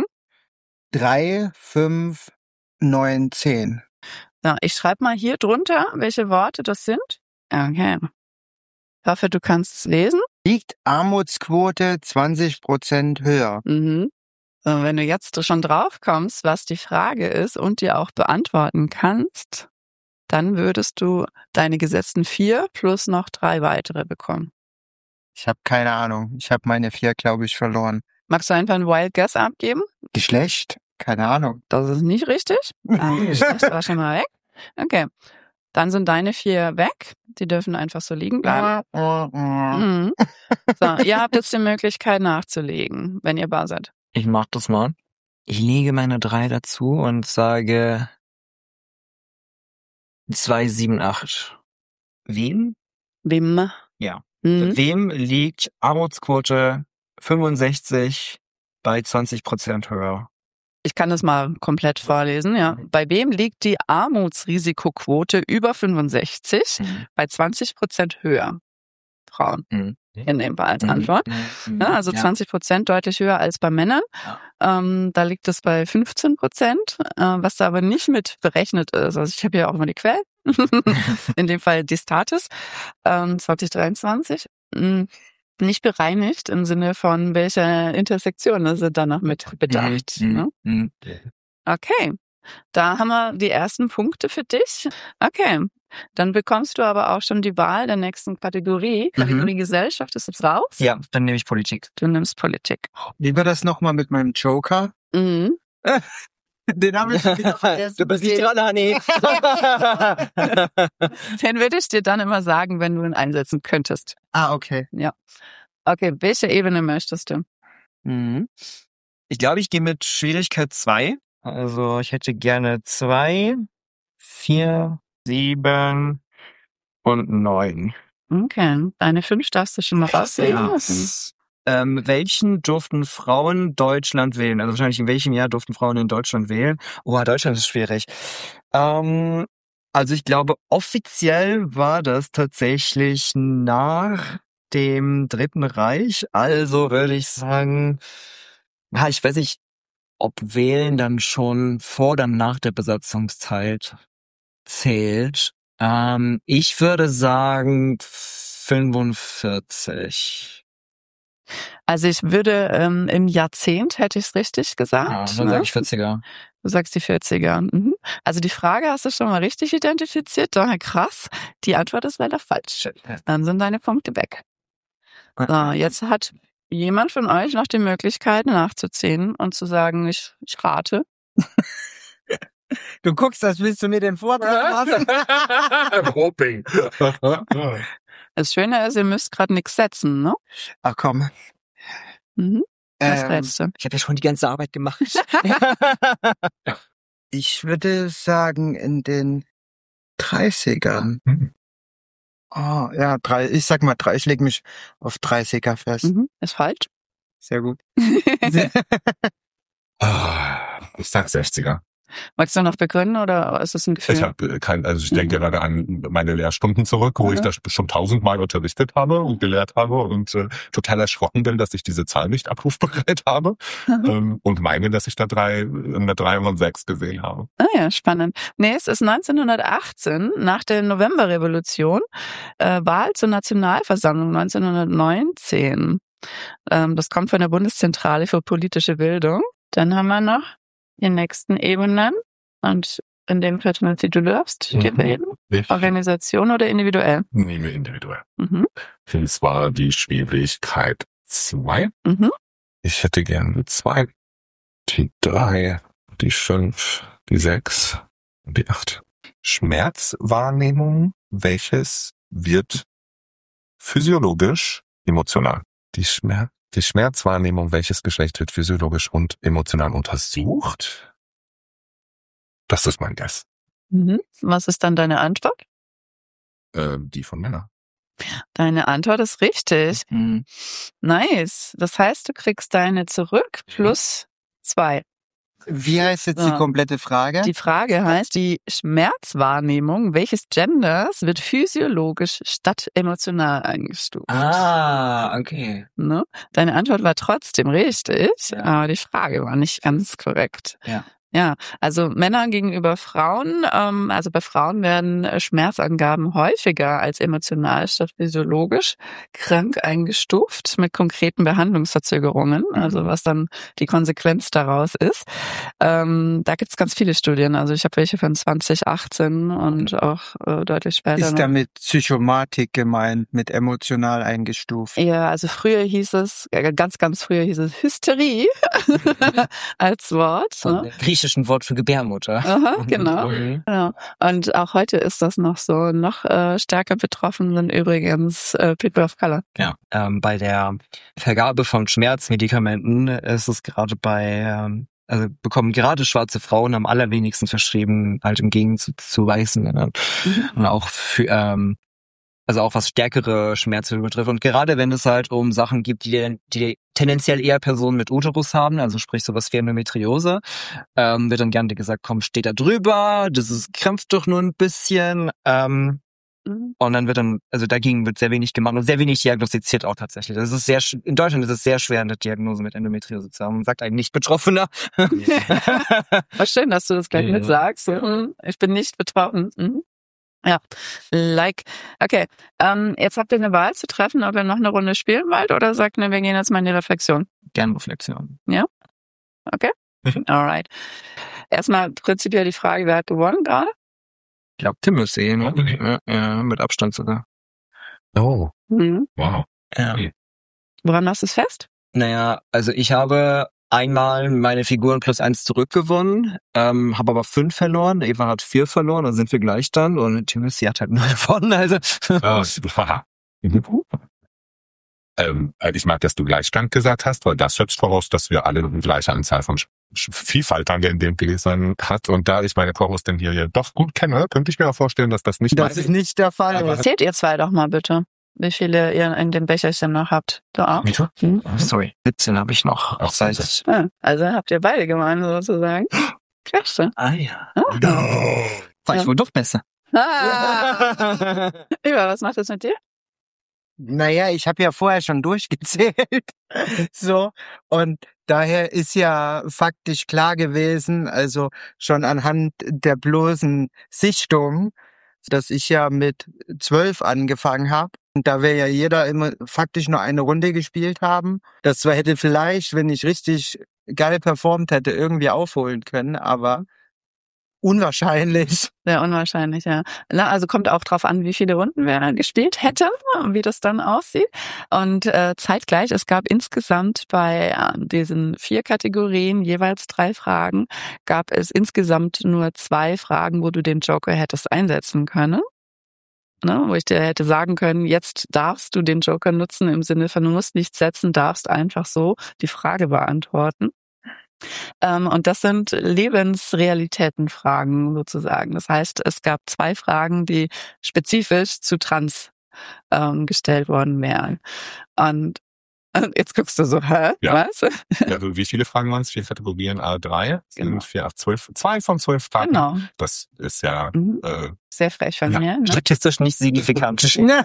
Drei, fünf, neun, zehn. Ja, ich schreibe mal hier drunter, welche Worte das sind. Okay. Ich hoffe, du kannst es lesen. Liegt Armutsquote zwanzig Prozent höher. Mhm. So, wenn du jetzt schon drauf kommst, was die Frage ist und dir auch beantworten kannst, dann würdest du deine gesetzten vier plus noch drei weitere bekommen. Ich habe keine Ahnung. Ich habe meine vier, glaube ich, verloren. Magst du einfach ein Wild Guess abgeben? Geschlecht? Keine Ahnung. Das ist nicht richtig. Also Geschlecht war schon mal weg. Okay. Dann sind deine vier weg. Die dürfen einfach so liegen bleiben. Mhm. So, ihr habt jetzt die Möglichkeit nachzulegen, wenn ihr bar seid. Ich mach das mal. Ich lege meine drei dazu und sage zwei, sieben, acht. Wem? Wem? Ja. Mhm. Wem liegt Armutsquote fünfundsechzig bei zwanzig Prozent höher? Ich kann das mal komplett vorlesen, ja. Bei wem liegt die Armutsrisikoquote über fünfundsechzig mhm. bei zwanzig Prozent höher? Frauen. Mhm. In dem Fall als Antwort. Mhm. Ja, also ja. zwanzig Prozent deutlich höher als bei Männern. Ja. Ähm, da liegt es bei fünfzehn Prozent, äh, was da aber nicht mit berechnet ist. Also ich habe ja auch immer die Quellen. In dem Fall die Status ähm, zwanzig dreiundzwanzig. Mhm. Nicht bereinigt im Sinne von welcher Intersektion sind da noch mit bedacht. Mhm. Ne? Mhm. Okay, da haben wir die ersten Punkte für dich. Okay, dann bekommst du aber auch schon die Wahl der nächsten Kategorie. Kategorie mhm. Gesellschaft ist jetzt raus. Ja, dann nehme ich Politik. Du nimmst Politik. Wie war das nochmal mit meinem Joker? Mhm. Den habe ich schon wieder vergessen. Du bist nicht dran, Hanni. Den würde ich dir dann immer sagen, wenn du ihn einsetzen könntest. Ah, okay. Ja. Okay, welche Ebene möchtest du? Mhm. Ich glaube, ich gehe mit Schwierigkeit zwei. Also ich hätte gerne zwei, vier, sieben und neun. Okay, deine fünf darfst du schon mal rauslegen. Ja. Ähm, welchen durften Frauen Deutschland wählen? Also wahrscheinlich in welchem Jahr durften Frauen in Deutschland wählen? Oh, Deutschland ist schwierig. Ähm, also ich glaube, offiziell war das tatsächlich nach dem Dritten Reich. Also würde ich sagen, ja, ich weiß nicht, ob Wählen dann schon vor oder nach der Besatzungszeit zählt. Ähm, ich würde sagen fünfundvierzig. Also ich würde ähm, im Jahrzehnt, hätte ich es richtig gesagt. Ja, dann ne? sage ich vierziger. Du sagst die vierziger. Mhm. Also die Frage hast du schon mal richtig identifiziert. Doch, krass. Die Antwort ist leider falsch. Dann sind deine Punkte weg. So, jetzt hat jemand von euch noch die Möglichkeit nachzuziehen und zu sagen, ich, ich rate? Du guckst, als willst du mir den Vortrag machen. Hoping. Das Schöne ist, ihr müsst gerade nichts setzen, ne? Ach komm. Mhm. Was Ähm, rätst du? Ich habe ja schon die ganze Arbeit gemacht. Ich würde sagen, in den dreißigern. Oh, ja, drei, ich sag mal drei, ich leg mich auf dreißiger fest. Mhm. Ist falsch. Sehr gut. Ah, ich sag sechziger. Magst du noch begründen oder ist das ein Gefühl? Ich habe kein, also ich denke Mhm. gerade an meine Lehrstunden zurück, wo Mhm. ich das schon tausendmal unterrichtet habe und gelehrt habe und äh, total erschrocken bin, dass ich diese Zahl nicht abrufbereit habe ähm, und meine, dass ich da drei, eine drei und sechs gesehen habe. Ah ja, spannend. Nee, es ist neunzehnhundertachtzehn, nach der Novemberrevolution, äh, Wahl zur Nationalversammlung neunzehnhundertneunzehn. Ähm, das kommt von der Bundeszentrale für politische Bildung. Dann haben wir noch die nächsten Ebenen. Und in dem Fall, Timothy, du darfst Mhm. dir wählen. Ich Organisation oder individuell? nehme individuell. Mhm. Das war die Schwierigkeit zwei. Mhm. Ich hätte gerne die zwei, die drei, die fünf, die sechs und die acht. Schmerzwahrnehmung, welches wird physiologisch emotional? Die Schmerz, die Schmerzwahrnehmung, welches Geschlecht wird physiologisch und emotional untersucht? Das ist mein Guess. Mhm. Was ist dann deine Antwort? Äh, die von Männern. Deine Antwort ist richtig. Mhm. Nice. Das heißt, du kriegst deine zurück plus zwei. Wie heißt jetzt Ja. die komplette Frage? Die Frage heißt, die Schmerzwahrnehmung welches Genders wird physiologisch statt emotional eingestuft? Ah, okay. Ne? Deine Antwort war trotzdem richtig, Ja. aber die Frage war nicht ganz korrekt. Ja. Ja, also Männer gegenüber Frauen, ähm, also bei Frauen werden äh, Schmerzangaben häufiger als emotional statt physiologisch krank eingestuft mit konkreten Behandlungsverzögerungen, also was dann die Konsequenz daraus ist. Ähm, da gibt's ganz viele Studien, also ich habe welche von zwanzig achtzehn und auch äh, deutlich später Ist noch. damit Psychomatik gemeint, mit emotional eingestuft? Ja, also früher hieß es, äh, ganz, ganz früher hieß es Hysterie als Wort. Von Ne? dem griechischen Wort für Gebärmutter. Aha, genau. Mhm. Genau. Und auch heute ist das noch so. Noch äh, stärker betroffen sind übrigens äh, People of Color. Ja. Ähm, bei der Vergabe von Schmerzmedikamenten ist es gerade bei, ähm, also bekommen gerade schwarze Frauen am allerwenigsten verschrieben, halt im Gegenzug zu weißen Männern. Mhm. Und auch für, ähm, also auch was stärkere Schmerzen betrifft. Und gerade wenn es halt um Sachen gibt, die, die tendenziell eher Personen mit Uterus haben, also sprich sowas wie Endometriose, ähm, wird dann gerne gesagt, komm, steht da drüber, das ist, krampft doch nur ein bisschen. Ähm, Mhm. und dann wird dann, also dagegen wird sehr wenig gemacht und sehr wenig diagnostiziert auch tatsächlich. Das ist sehr, sch- in Deutschland ist es sehr schwer, eine Diagnose mit Endometriose zu haben. Sagt ein Nicht-Betroffener. Was schön, dass du das gleich Ja. mit sagst. Mhm. Ich bin nicht betroffen. Mhm. Ja, like. Okay, ähm, jetzt habt ihr eine Wahl zu treffen, ob ihr noch eine Runde spielen wollt oder sagt, ne, wir gehen jetzt mal in die Reflexion. Gern Reflexion. Okay? Mhm. Alright. Erstmal prinzipiell die Frage, wer hat gewonnen gerade? Ich glaube, Timothy, ne? Okay. Ja, ja, mit Abstand sogar. Oh, Mhm. wow. Ja. Woran machst du es fest? Naja, also ich habe einmal meine Figuren plus eins zurückgewonnen, ähm, habe aber fünf verloren. Eva hat vier verloren, dann sind wir gleich dann. Und Timothy hat halt nur gewonnen, also. Oh, haha. Mhm. Ähm, ich mag, dass du Gleichstand gesagt hast, weil das setzt voraus, dass wir alle eine gleiche Anzahl von Sch- Sch- Vielfalt an den Gläsern hat. Und da ich meine Co-Hostin hier ja doch gut kenne, könnte ich mir auch vorstellen, dass das nicht Das meine- ist nicht der Fall. Aber- Zählt ihr zwei doch mal bitte, wie viele ihr in dem Becherchen noch habt. Du auch? Mieter? Mhm. Sorry, siebzehn habe ich noch. Ach, Das heißt, Ah, also habt ihr beide gewonnen sozusagen. Klasse. ah ja, No. war ich wohl doch besser. Ah. Eva, was macht das mit dir? Naja, ich habe ja vorher schon durchgezählt. So. Und daher ist ja faktisch klar gewesen, also schon anhand der bloßen Sichtung, dass ich ja mit zwölf angefangen habe. Und da wir ja jeder immer faktisch nur eine Runde gespielt haben. Das zwar hätte vielleicht, wenn ich richtig geil performt hätte, irgendwie aufholen können, aber unwahrscheinlich. Sehr unwahrscheinlich, ja. Na, also kommt auch drauf an, wie viele Runden wir gespielt hätten, wie das dann aussieht. Und äh, zeitgleich, es gab insgesamt bei äh, diesen vier Kategorien jeweils drei Fragen, gab es insgesamt nur zwei Fragen, wo du den Joker hättest einsetzen können. Ne, wo ich dir hätte sagen können, jetzt darfst du den Joker nutzen im Sinne von, du musst nichts setzen, darfst einfach so die Frage beantworten. Ähm, und das sind Lebensrealitätenfragen sozusagen. Das heißt, es gab zwei Fragen, die spezifisch zu Trans ähm, gestellt worden wären. Und jetzt guckst du so, hä? Ja. Was? Ja, also wie viele Fragen waren es? Vier Kategorien, A drei? Sind Genau. vier, acht, zwölf, zwei von zwölf Fragen. Genau. Das ist ja, Mhm. äh, Sehr frech von Ja. mir. Ne? Statistisch nicht signifikant.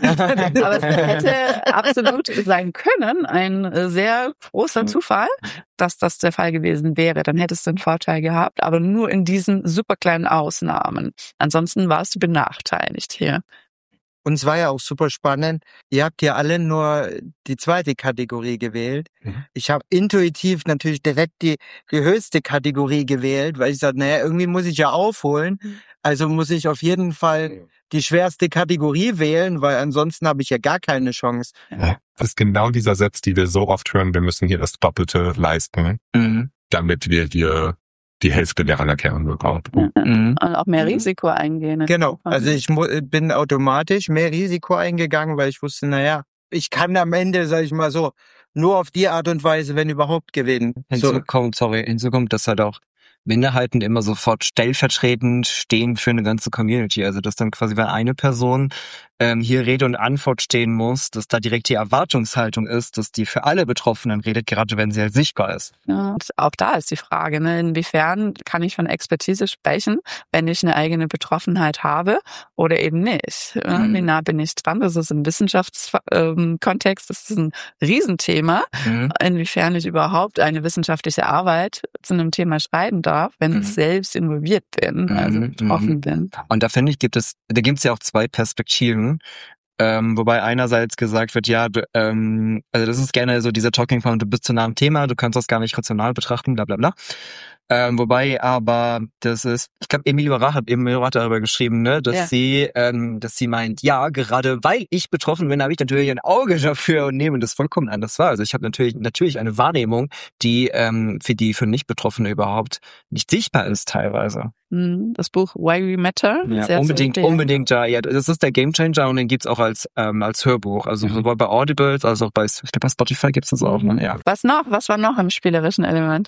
Aber es hätte absolut sein können, ein sehr großer Zufall, dass das der Fall gewesen wäre. Dann hättest du einen Vorteil gehabt, aber nur in diesen super kleinen Ausnahmen. Ansonsten warst du benachteiligt hier. Und es war ja auch super spannend. Ihr habt ja alle nur die zweite Kategorie gewählt. Mhm. Ich habe intuitiv natürlich direkt die, die höchste Kategorie gewählt, weil ich sagte, naja, irgendwie muss ich ja aufholen. Also muss ich auf jeden Fall die schwerste Kategorie wählen, weil ansonsten habe ich ja gar keine Chance. Ja. Das ist genau dieser Satz, die wir so oft hören, wir müssen hier das Doppelte leisten, Mhm. damit wir hier die Hälfte der Anerkennung bekommen. Mhm. Und auch mehr Risiko eingehen. Genau, also ich mu- bin automatisch mehr Risiko eingegangen, weil ich wusste, naja, ich kann am Ende, sag ich mal so, nur auf die Art und Weise, wenn überhaupt, gewinnen. Hinzu So. kommt, sorry, hinzu kommt, dass halt auch Minderheiten immer sofort stellvertretend stehen für eine ganze Community. Also dass dann quasi, wenn eine Person ähm, hier Rede und Antwort stehen muss, dass da direkt die Erwartungshaltung ist, dass die für alle Betroffenen redet, gerade wenn sie halt sichtbar ist. Ja, und auch da ist die Frage, ne, inwiefern kann ich von Expertise sprechen, wenn ich eine eigene Betroffenheit habe oder eben nicht. Mhm. Wie nah bin ich dran? Das ist im Wissenschaftskontext, das ist ein Riesenthema, Mhm. inwiefern ich überhaupt eine wissenschaftliche Arbeit zu einem Thema schreiben darf, wenn Mhm. ich selbst involviert bin, also Mhm. betroffen Mhm. bin. Und da finde ich, gibt es, da gibt es ja auch zwei Perspektiven. Ähm, wobei einerseits gesagt wird, ja, du, ähm, also das ist gerne so dieser Talking Point, du bist zu nah am Thema, du kannst das gar nicht rational betrachten, bla bla bla. Ähm, wobei aber das ist, ich glaube, Emilio Rath hat Emilio Rath darüber geschrieben, ne, dass Ja. sie, ähm, dass sie meint, ja, gerade weil ich betroffen bin, habe ich natürlich ein Auge dafür und nehme das vollkommen anders wahr. Also ich habe natürlich natürlich eine Wahrnehmung, die ähm, für die für Nicht-Betroffene überhaupt nicht sichtbar ist teilweise. Mhm. Das Buch Why We Matter. Ja, sehr zu unbedingt, empfehlen. unbedingt da. Ja, das ist der Gamechanger und den gibt's auch als ähm, als Hörbuch. Also Mhm. sowohl bei Audible als auch bei, ich glaube, bei Spotify gibt's das auch. Ne? Ja. Was noch? Was war noch im spielerischen Element?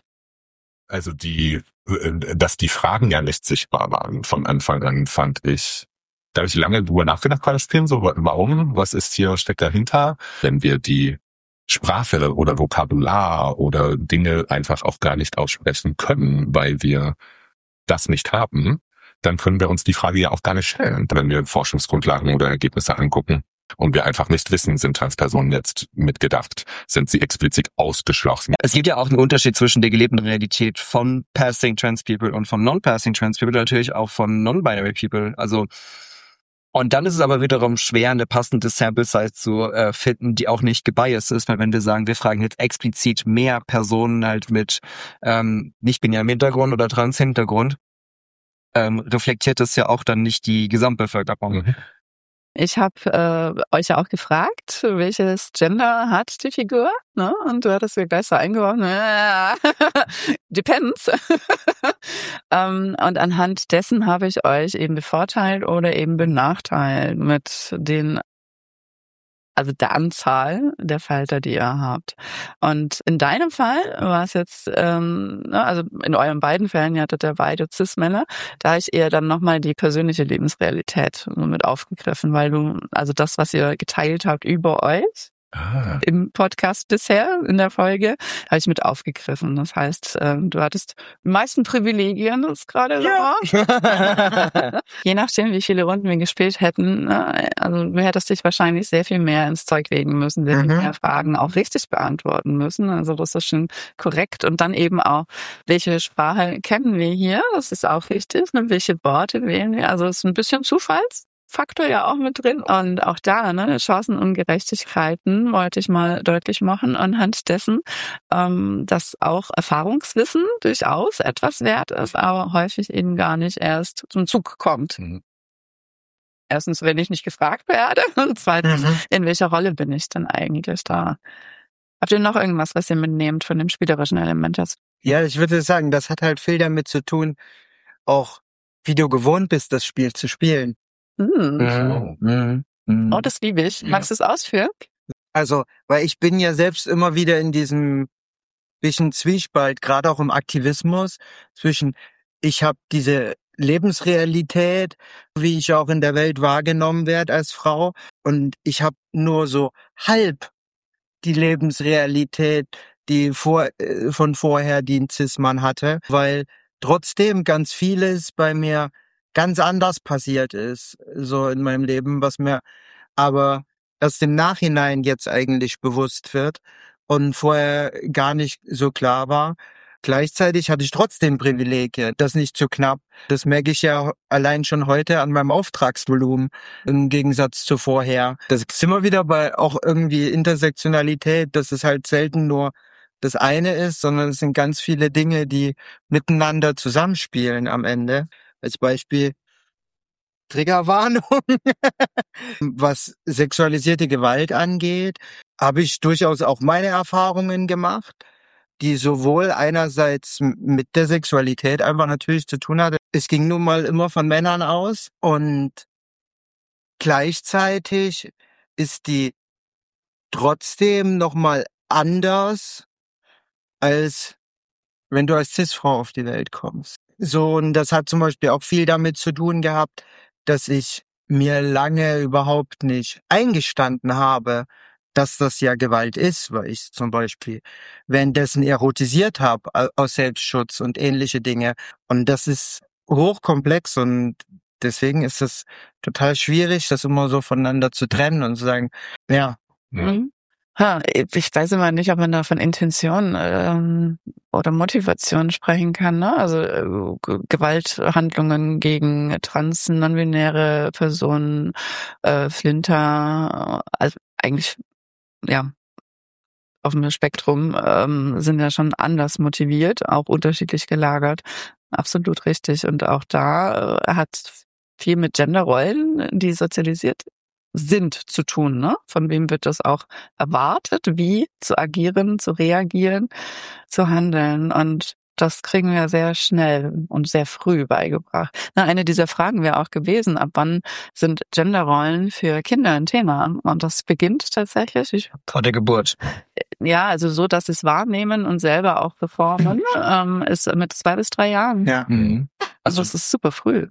Also die, äh, dass die Fragen ja nicht sichtbar waren von Anfang an, fand ich. Da habe ich lange drüber nachgedacht bei das Spielen, so warum, was ist hier, steckt dahinter? Wenn wir die Sprache oder Vokabular oder Dinge einfach auch gar nicht aussprechen können, weil wir das nicht haben, dann können wir uns die Frage ja auch gar nicht stellen, wenn wir Forschungsgrundlagen oder Ergebnisse angucken. Und wir einfach nicht wissen, sind Transpersonen jetzt mitgedacht, sind sie explizit ausgeschlossen. Es gibt ja auch einen Unterschied zwischen der gelebten Realität von Passing Trans People und von Non-Passing Trans People, natürlich auch von Non-Binary People. Also und dann ist es aber wiederum schwer, eine passende Sample Size zu äh, finden, die auch nicht gebiased ist, weil wenn wir sagen, wir fragen jetzt explizit mehr Personen halt mit ähm, nicht-binärem Hintergrund oder Trans-Hintergrund, ähm, reflektiert das ja auch dann nicht die Gesamtbevölkerung. Mhm. Ich habe äh, euch ja auch gefragt, welches Gender hat die Figur, ne? Und du hattest mir gleich so eingeworfen, äh, depends. ähm, und anhand dessen habe ich euch eben bevorteilt oder eben benachteilt mit den, also der Anzahl der Falter, die ihr habt. Und in deinem Fall war es jetzt, ähm, ne, also in euren beiden Fällen, ihr hattet ja beide Cis-Männer, da habe ich eher dann nochmal die persönliche Lebensrealität mit aufgegriffen, weil du, also das, was ihr geteilt habt über euch Ah. im Podcast bisher, in der Folge, habe ich mit aufgegriffen. Das heißt, ähm, du hattest die meisten Privilegien, das ist gerade so war. Je nachdem, wie viele Runden wir gespielt hätten, äh, also du hättest dich wahrscheinlich sehr viel mehr ins Zeug legen müssen, sehr viel Mhm. mehr Fragen auch richtig beantworten müssen. Also das ist schon korrekt. Und dann eben auch, welche Sprache kennen wir hier? Das ist auch wichtig. Ne? Welche Worte wählen wir? Also es ist ein bisschen Zufalls. Faktor ja auch mit drin. Und auch da, ne, Chancenungerechtigkeiten wollte ich mal deutlich machen anhand dessen, ähm, dass auch Erfahrungswissen durchaus etwas wert ist, aber häufig eben gar nicht erst zum Zug kommt. Mhm. Erstens, wenn ich nicht gefragt werde und zweitens, mhm. in welcher Rolle bin ich denn eigentlich da? Habt ihr noch irgendwas, was ihr mitnehmt von dem spielerischen Element? Ja, ich würde sagen, das hat halt viel damit zu tun, auch wie du gewohnt bist, das Spiel zu spielen. Mhm. Mhm. Mhm. Oh, das liebe ich. Magst du es ausführen? Also, weil ich bin ja selbst immer wieder in diesem bisschen Zwiespalt, gerade auch im Aktivismus, zwischen ich habe diese Lebensrealität, wie ich auch in der Welt wahrgenommen werde als Frau, und ich habe nur so halb die Lebensrealität, die vor, äh, von vorher die ein Cis-Mann hatte, weil trotzdem ganz vieles bei mir ganz anders passiert ist, so in meinem Leben, was mir aber erst im Nachhinein jetzt eigentlich bewusst wird und vorher gar nicht so klar war. Gleichzeitig hatte ich trotzdem Privilegien, das nicht zu knapp. Das merke ich ja allein schon heute an meinem Auftragsvolumen im Gegensatz zu vorher. Das ist immer wieder bei auch irgendwie Intersektionalität, dass es halt selten nur das eine ist, sondern es sind ganz viele Dinge, die miteinander zusammenspielen am Ende. Als Beispiel Triggerwarnung. Was sexualisierte Gewalt angeht, habe ich durchaus auch meine Erfahrungen gemacht, die sowohl einerseits mit der Sexualität einfach natürlich zu tun hatte. Es ging nun mal immer von Männern aus und gleichzeitig ist die trotzdem nochmal anders, als wenn du als Cis-Frau auf die Welt kommst. So, und das hat zum Beispiel auch viel damit zu tun gehabt, dass ich mir lange überhaupt nicht eingestanden habe, dass das ja Gewalt ist, weil ich zum Beispiel währenddessen erotisiert habe aus Selbstschutz und ähnliche Dinge. Und das ist hochkomplex und deswegen ist es total schwierig, das immer so voneinander zu trennen und zu sagen, ja. Mhm. Ha, ich weiß immer nicht, ob man da von Intention ähm, oder Motivation sprechen kann, ne? Also äh, G- Gewalthandlungen gegen trans, non-binäre Personen, äh, Flinter, also eigentlich, ja, auf dem Spektrum ähm, sind ja schon anders motiviert, auch unterschiedlich gelagert. Absolut richtig. Und auch da äh, hat viel mit Genderrollen, die sozialisiert sind, zu tun, ne? Von wem wird das auch erwartet, wie zu agieren, zu reagieren, zu handeln. Und das kriegen wir sehr schnell und sehr früh beigebracht. Na, eine dieser Fragen wäre auch gewesen, ab wann sind Genderrollen für Kinder ein Thema? Und das beginnt tatsächlich. Ich, Vor der Geburt. ja, also so, dass sie es wahrnehmen und selber auch performen, ähm, ist mit zwei bis drei Jahren. Ja. Mhm. Also das ist super früh.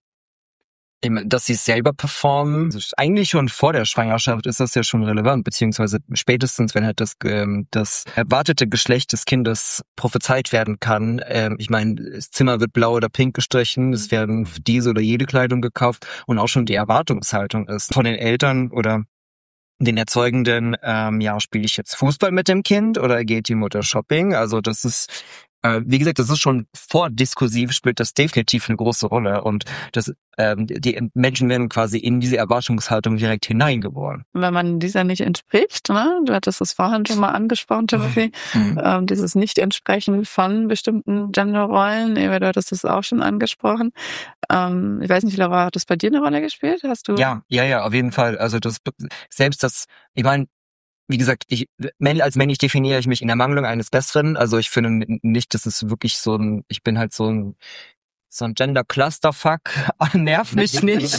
Dass sie es selber performen, also eigentlich schon vor der Schwangerschaft ist das ja schon relevant, beziehungsweise spätestens, wenn halt das ähm, das erwartete Geschlecht des Kindes prophezeit werden kann. Ähm, ich meine, das Zimmer wird blau oder pink gestrichen, es werden diese oder jede Kleidung gekauft und auch schon die Erwartungshaltung ist von den Eltern oder den Erzeugenden, ähm, ja, spiele ich jetzt Fußball mit dem Kind oder geht die Mutter shopping? Also das ist wie gesagt, das ist schon vordiskursiv, spielt das definitiv eine große Rolle und das, ähm, die Menschen werden quasi in diese Erwartungshaltung direkt hineingeboren. Wenn man dieser nicht entspricht, ne? Du hattest es vorhin schon mal angesprochen, Timothy, mhm. ähm, dieses Nicht-Entsprechen von bestimmten Genderrollen, Eva, du hattest es auch schon angesprochen. Ähm, ich weiß nicht, Laura, hat das bei dir eine Rolle gespielt? Hast du? Ja, ja, ja, auf jeden Fall. Also das selbst das, ich meine, wie gesagt, ich als männlich definiere ich mich in Ermangelung eines Besseren. Also ich finde nicht, dass es wirklich so ein, ich bin halt so ein so ein Gender-Clusterfuck, nervt mich nicht.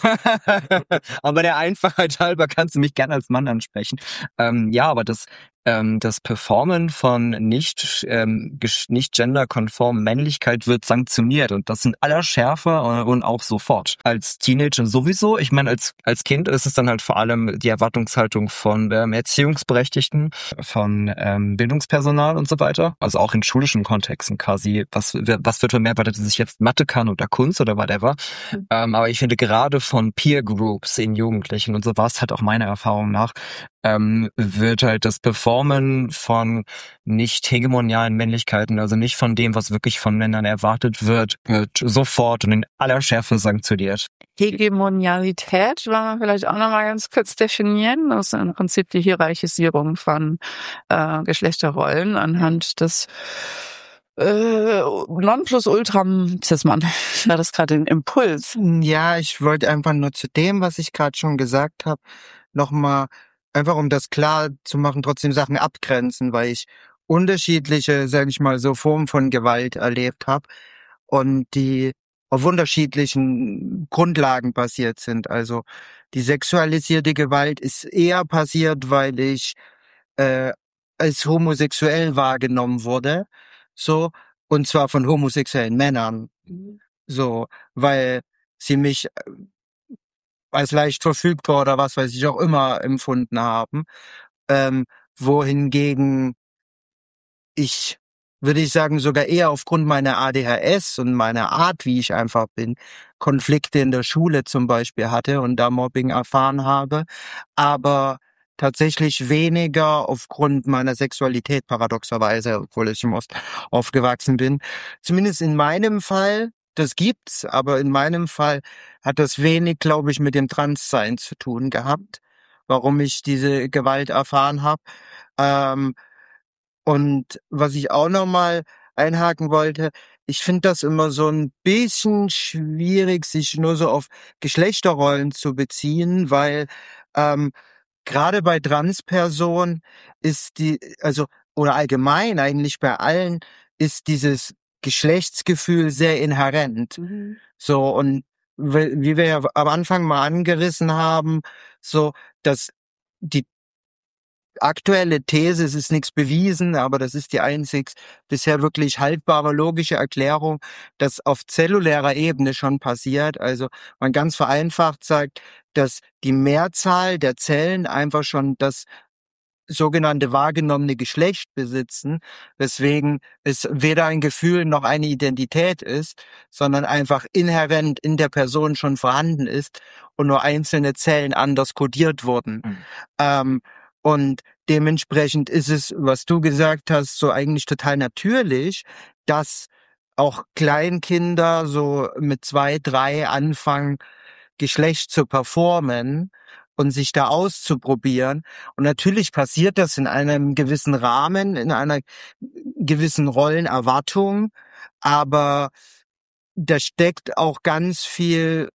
Aber der Einfachheit halber kannst du mich gerne als Mann ansprechen. Ähm, ja, aber das ähm, das Performen von nicht ähm, nicht genderkonformen Männlichkeit wird sanktioniert und das in aller Schärfe und auch sofort. Als Teenager sowieso. Ich meine, als als Kind ist es dann halt vor allem die Erwartungshaltung von ähm, Erziehungsberechtigten, von ähm, Bildungspersonal und so weiter. Also auch in schulischen Kontexten quasi. Was was wird mehr erwartet, dass ich jetzt Mathe kann oder Kunst oder whatever. Mhm. Ähm, aber ich finde gerade von Peer Groups in Jugendlichen und so was, halt auch meiner Erfahrung nach, ähm, wird halt das Performen Formen von nicht hegemonialen Männlichkeiten, also nicht von dem, was wirklich von Männern erwartet wird, wird sofort und in aller Schärfe sanktioniert. Hegemonialität wollen wir vielleicht auch nochmal ganz kurz definieren. Das ist im Prinzip die Hierarchisierung von äh, Geschlechterrollen anhand des äh, Nonplusultra-Cis-Mann. War das gerade ein Impuls? Ja, ich wollte einfach nur zu dem, was ich gerade schon gesagt habe, nochmal, einfach um das klar zu machen, trotzdem Sachen abgrenzen, weil ich unterschiedliche, sage ich mal, so Formen von Gewalt erlebt habe und die auf unterschiedlichen Grundlagen basiert sind. Also die sexualisierte Gewalt ist eher passiert, weil ich äh, als homosexuell wahrgenommen wurde, so, und zwar von homosexuellen Männern, so, weil sie mich als leicht verfügbar oder was weiß ich auch immer empfunden haben, ähm, wohingegen ich, würde ich sagen, sogar eher aufgrund meiner A D H S und meiner Art, wie ich einfach bin, Konflikte in der Schule zum Beispiel hatte und da Mobbing erfahren habe, aber tatsächlich weniger aufgrund meiner Sexualität paradoxerweise, obwohl ich im Ost aufgewachsen bin. Zumindest in meinem Fall, das gibt's, aber in meinem Fall hat das wenig, glaube ich, mit dem Transsein zu tun gehabt, warum ich diese Gewalt erfahren habe. Ähm, Und was ich auch nochmal einhaken wollte, ich finde das immer so ein bisschen schwierig, sich nur so auf Geschlechterrollen zu beziehen, weil ähm, gerade bei Transpersonen ist die, also oder allgemein eigentlich bei allen, ist dieses Geschlechtsgefühl sehr inhärent. Mhm. So, und wie wir ja am Anfang mal angerissen haben, so, dass die aktuelle These, es ist nichts bewiesen, aber das ist die einzig bisher wirklich haltbare logische Erklärung, dass auf zellulärer Ebene schon passiert. Also man ganz vereinfacht sagt, dass die Mehrzahl der Zellen einfach schon das sogenannte wahrgenommene Geschlecht besitzen, weswegen es weder ein Gefühl noch eine Identität ist, sondern einfach inhärent in der Person schon vorhanden ist und nur einzelne Zellen anders kodiert wurden. Mhm. Ähm, Und dementsprechend ist es, was du gesagt hast, so eigentlich total natürlich, dass auch Kleinkinder so mit zwei, drei anfangen, Geschlecht zu performen und sich da auszuprobieren. Und natürlich passiert das in einem gewissen Rahmen, in einer gewissen Rollenerwartung, aber da steckt auch ganz viel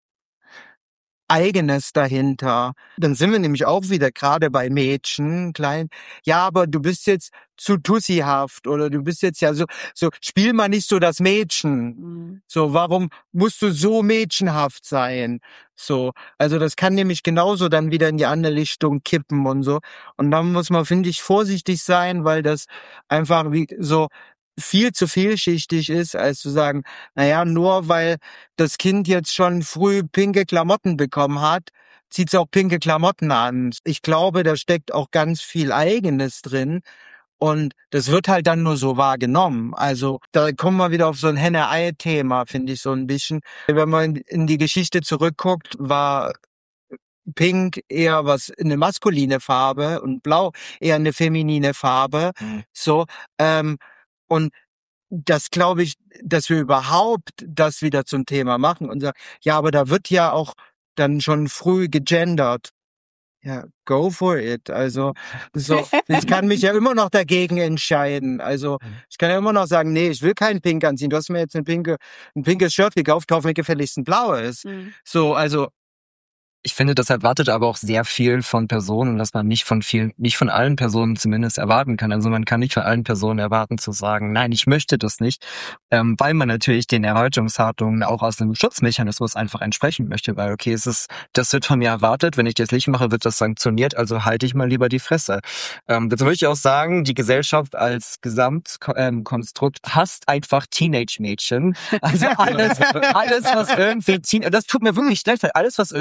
Eigenes dahinter. Dann sind wir nämlich auch wieder gerade bei Mädchen, klein. Ja, aber du bist jetzt zu tussihaft oder du bist jetzt ja so, so, spiel mal nicht so das Mädchen. Mhm. So, warum musst du so mädchenhaft sein? So, also das kann nämlich genauso dann wieder in die andere Richtung kippen und so. Und dann muss man, finde ich, vorsichtig sein, weil das einfach wie so viel zu vielschichtig ist, als zu sagen, naja, nur weil das Kind jetzt schon früh pinke Klamotten bekommen hat, zieht es auch pinke Klamotten an. Ich glaube, da steckt auch ganz viel Eigenes drin und das wird halt dann nur so wahrgenommen. Also da kommen wir wieder auf so ein Henne-Ei-Thema, finde ich so ein bisschen. Wenn man in die Geschichte zurückguckt, war Pink eher was eine maskuline Farbe und Blau eher eine feminine Farbe. Mhm. So, ähm, Und das glaube ich, dass wir überhaupt das wieder zum Thema machen und sagen, ja, aber da wird ja auch dann schon früh gegendert. Ja, go for it. Also so, ich kann mich ja immer noch dagegen entscheiden. Also ich kann ja immer noch sagen, nee, ich will keinen Pink anziehen. Du hast mir jetzt ein pinke, ein pinkes Shirt gekauft, kauf mir gefälligst ein blaues. Mhm. So, also ich finde, das erwartet aber auch sehr viel von Personen, dass man nicht von vielen, nicht von allen Personen zumindest erwarten kann. Also man kann nicht von allen Personen erwarten zu sagen, nein, ich möchte das nicht, ähm, weil man natürlich den Erwartungshaltungen auch aus einem Schutzmechanismus einfach entsprechen möchte, weil okay, es ist, das wird von mir erwartet, wenn ich das nicht mache, wird das sanktioniert, also halte ich mal lieber die Fresse. Ähm, dazu würde ich auch sagen, die Gesellschaft als Gesamtkonstrukt ähm, hasst einfach Teenage-Mädchen. Also alles, alles, was irgendwie Teen, das tut mir wirklich leid, weil alles, was irgendwie Teenage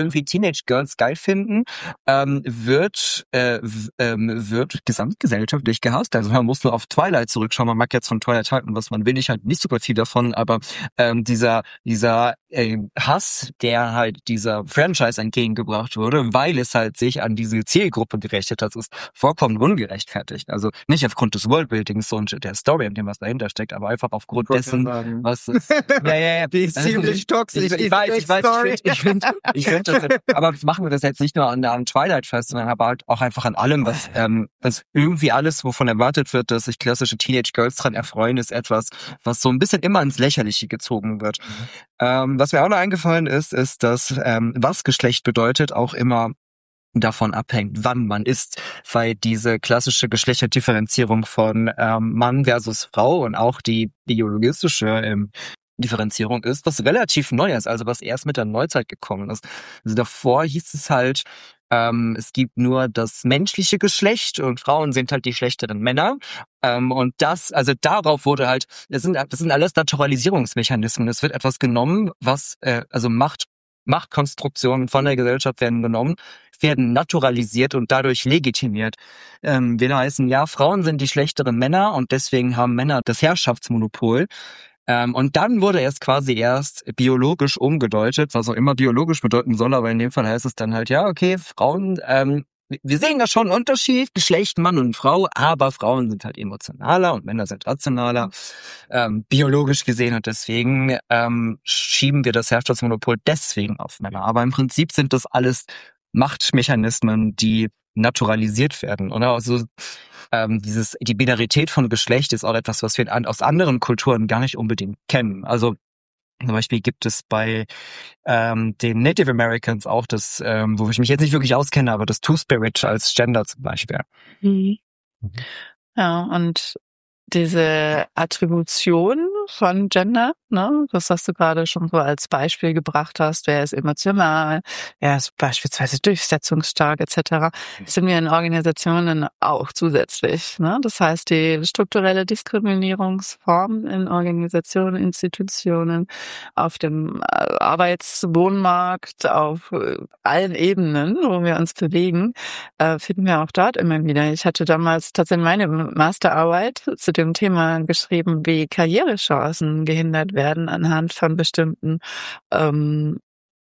Teenage Girls geil finden, ähm, wird äh, w- ähm, wird gesamtgesellschaftlich gehasst. Also man muss nur auf Twilight zurückschauen. Man mag jetzt von Twilight halten, was man will. Ich halt nicht super viel davon, aber ähm, dieser dieser äh, Hass, der halt dieser Franchise entgegengebracht wurde, weil es halt sich an diese Zielgruppe gerichtet hat, ist vollkommen ungerechtfertigt. Also nicht aufgrund des Worldbuildings und der Story und dem, was dahinter steckt, aber einfach aufgrund dessen, was es... Ja, ja, ja. Die ist Also, ziemlich toxisch. Ich, ich weiß, ich weiß, ich finde, ich finde, ich finde das, aber machen wir das jetzt nicht nur an, an Twilight fest, sondern aber halt auch einfach an allem, was, ähm, was irgendwie alles, wovon erwartet wird, dass sich klassische Teenage Girls dran erfreuen, ist etwas, was so ein bisschen immer ins Lächerliche gezogen wird. Mhm. Ähm, was mir auch noch eingefallen ist, ist, dass ähm, was Geschlecht bedeutet, auch immer davon abhängt, wann man ist, weil diese klassische Geschlechterdifferenzierung von ähm, Mann versus Frau und auch die biologistische ähm, Differenzierung ist, was relativ neu ist, also was erst mit der Neuzeit gekommen ist. Also davor hieß es halt, ähm, es gibt nur das menschliche Geschlecht und Frauen sind halt die schlechteren Männer. Ähm, und das, also darauf wurde halt, das sind, das sind alles Naturalisierungsmechanismen. Es wird etwas genommen, was, äh, also Macht, Machtkonstruktionen von der Gesellschaft werden genommen, werden naturalisiert und dadurch legitimiert. Ähm, will heißen, ja, Frauen sind die schlechteren Männer und deswegen haben Männer das Herrschaftsmonopol. Ähm, und dann wurde es quasi erst biologisch umgedeutet, was auch immer biologisch bedeuten soll, aber in dem Fall heißt es dann halt, ja, okay, Frauen, ähm, wir sehen da schon einen Unterschied, Geschlecht, Mann und Frau, aber Frauen sind halt emotionaler und Männer sind rationaler, ähm, biologisch gesehen, und deswegen ähm, schieben wir das Herrschaftsmonopol deswegen auf Männer. Aber im Prinzip sind das alles Machtmechanismen, die naturalisiert werden, oder? Also ähm, dieses die Binarität von Geschlecht ist auch etwas, was wir an, aus anderen Kulturen gar nicht unbedingt kennen. Also zum Beispiel gibt es bei ähm, den Native Americans auch das, ähm, wo ich mich jetzt nicht wirklich auskenne, aber das Two-Spirit als Gender zum Beispiel. Mhm. Ja, und diese Attribution von Gender, ne, das, was du gerade schon so als Beispiel gebracht hast, wer ist emotional, wer ist beispielsweise durchsetzungsstark et cetera, sind wir in Organisationen auch zusätzlich. Ne? Das heißt, die strukturelle Diskriminierungsform in Organisationen, Institutionen, auf dem Arbeitswohnmarkt, auf allen Ebenen, wo wir uns bewegen, finden wir auch dort immer wieder. Ich hatte damals tatsächlich meine Masterarbeit zu dem Thema geschrieben, wie Karrierechancen gehindert werden anhand von bestimmten ähm,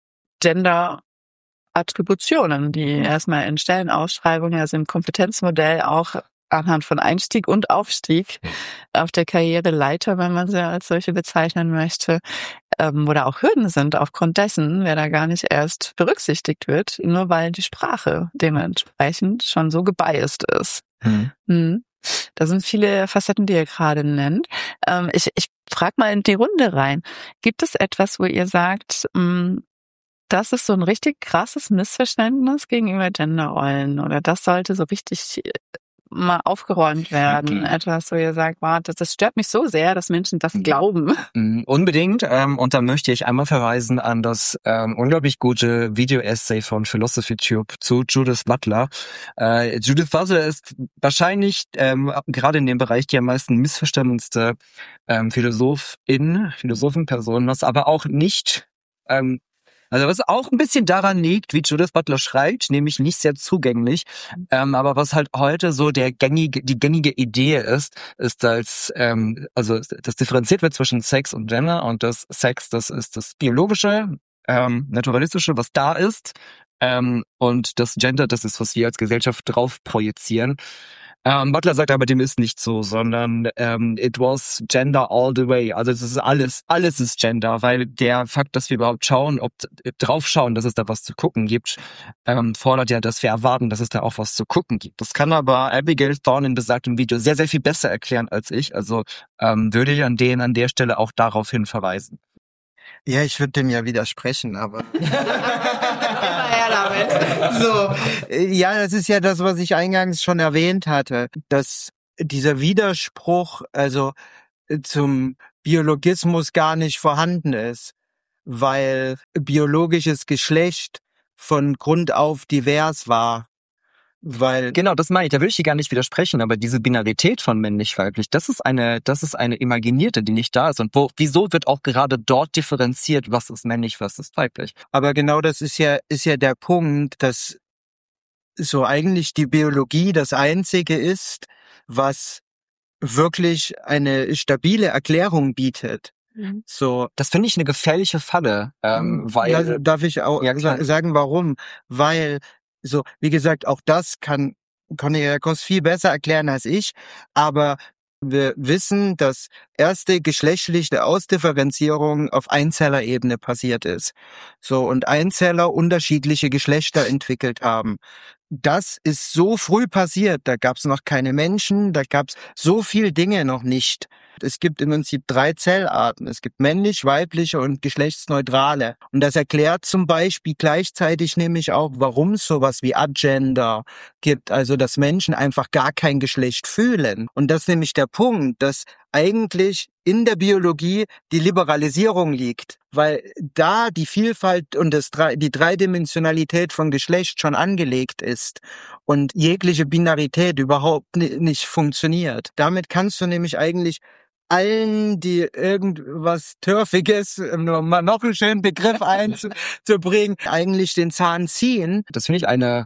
Gender-Attributionen, die erstmal in Stellenausschreibungen, also im Kompetenzmodell auch anhand von Einstieg und Aufstieg auf der Karriereleiter, wenn man sie als solche bezeichnen möchte, ähm, oder auch Hürden sind aufgrund dessen, wer da gar nicht erst berücksichtigt wird, nur weil die Sprache dementsprechend schon so gebiased ist. Hm. Hm. Da sind viele Facetten, die ihr gerade nennt. Ähm, ich ich frage mal in die Runde rein. Gibt es etwas, wo ihr sagt, mh, das ist so ein richtig krasses Missverständnis gegenüber Genderrollen oder das sollte so richtig mal aufgeräumt werden? Okay. Etwas, wo ihr sagt, wow, das, das stört mich so sehr, dass Menschen das glauben. Unbedingt. Ähm, und da möchte ich einmal verweisen an das ähm, unglaublich gute Video-Essay von Philosophy Tube zu Judith Butler. Äh, Judith Butler ist wahrscheinlich ähm, gerade in dem Bereich die am meisten missverstandenste ähm, Philosophin, Philosophenperson, was aber auch nicht... Ähm, Also was auch ein bisschen daran liegt, wie Judith Butler schreibt, nämlich nicht sehr zugänglich, ähm, aber was halt heute so der gängige, die gängige Idee ist, ist, dass ähm, also das differenziert wird zwischen Sex und Gender und das Sex, das ist das biologische, ähm, naturalistische, was da ist, ähm, und das Gender, das ist, was wir als Gesellschaft drauf projizieren. Ähm, Butler sagt aber, dem ist nicht so, sondern ähm, it was gender all the way. Also es ist alles, alles ist Gender, weil der Fakt, dass wir überhaupt schauen, ob drauf schauen, dass es da was zu gucken gibt, ähm, fordert ja, dass wir erwarten, dass es da auch was zu gucken gibt. Das kann aber Abigail Thorne in besagtem Video sehr, sehr viel besser erklären als ich. Also ähm, würde ich an den an der Stelle auch darauf hin verweisen. Ja, ich würde dem ja widersprechen, aber... So, ja, das ist ja das, was ich eingangs schon erwähnt hatte, dass dieser Widerspruch also zum Biologismus gar nicht vorhanden ist, weil biologisches Geschlecht von Grund auf divers war. Weil Genau, das meine ich, da will ich dir gar nicht widersprechen, aber diese Binarität von männlich-weiblich, das ist eine, das ist eine imaginierte, die nicht da ist. Und wo, wieso wird auch gerade dort differenziert, was ist männlich, was ist weiblich? Aber genau das ist ja, ist ja der Punkt, dass so eigentlich die Biologie das Einzige ist, was wirklich eine stabile Erklärung bietet. Mhm. So. Das finde ich eine gefährliche Falle, ähm, weil... Ja, darf ich auch Ja, klar. sagen, warum? Weil, so, wie gesagt, auch das kann Cornelia Koss viel besser erklären als ich, aber wir wissen, dass erste geschlechtliche Ausdifferenzierung auf Einzellerebene passiert ist. So, und Einzeller unterschiedliche Geschlechter entwickelt haben. Das ist so früh passiert, da gab's noch keine Menschen, da gab's so viel Dinge noch nicht. Es gibt im Prinzip drei Zellarten. Es gibt männlich, weibliche und geschlechtsneutrale. Und das erklärt zum Beispiel gleichzeitig nämlich auch, warum es sowas wie Agender gibt. Also, dass Menschen einfach gar kein Geschlecht fühlen. Und das ist nämlich der Punkt, dass eigentlich in der Biologie die Liberalisierung liegt, weil da die Vielfalt und das, die Dreidimensionalität von Geschlecht schon angelegt ist und jegliche Binarität überhaupt nicht funktioniert. Damit kannst du nämlich eigentlich allen, die irgendwas Turfiges, um mal noch einen schönen Begriff einzubringen, eigentlich den Zahn ziehen. Das finde ich eine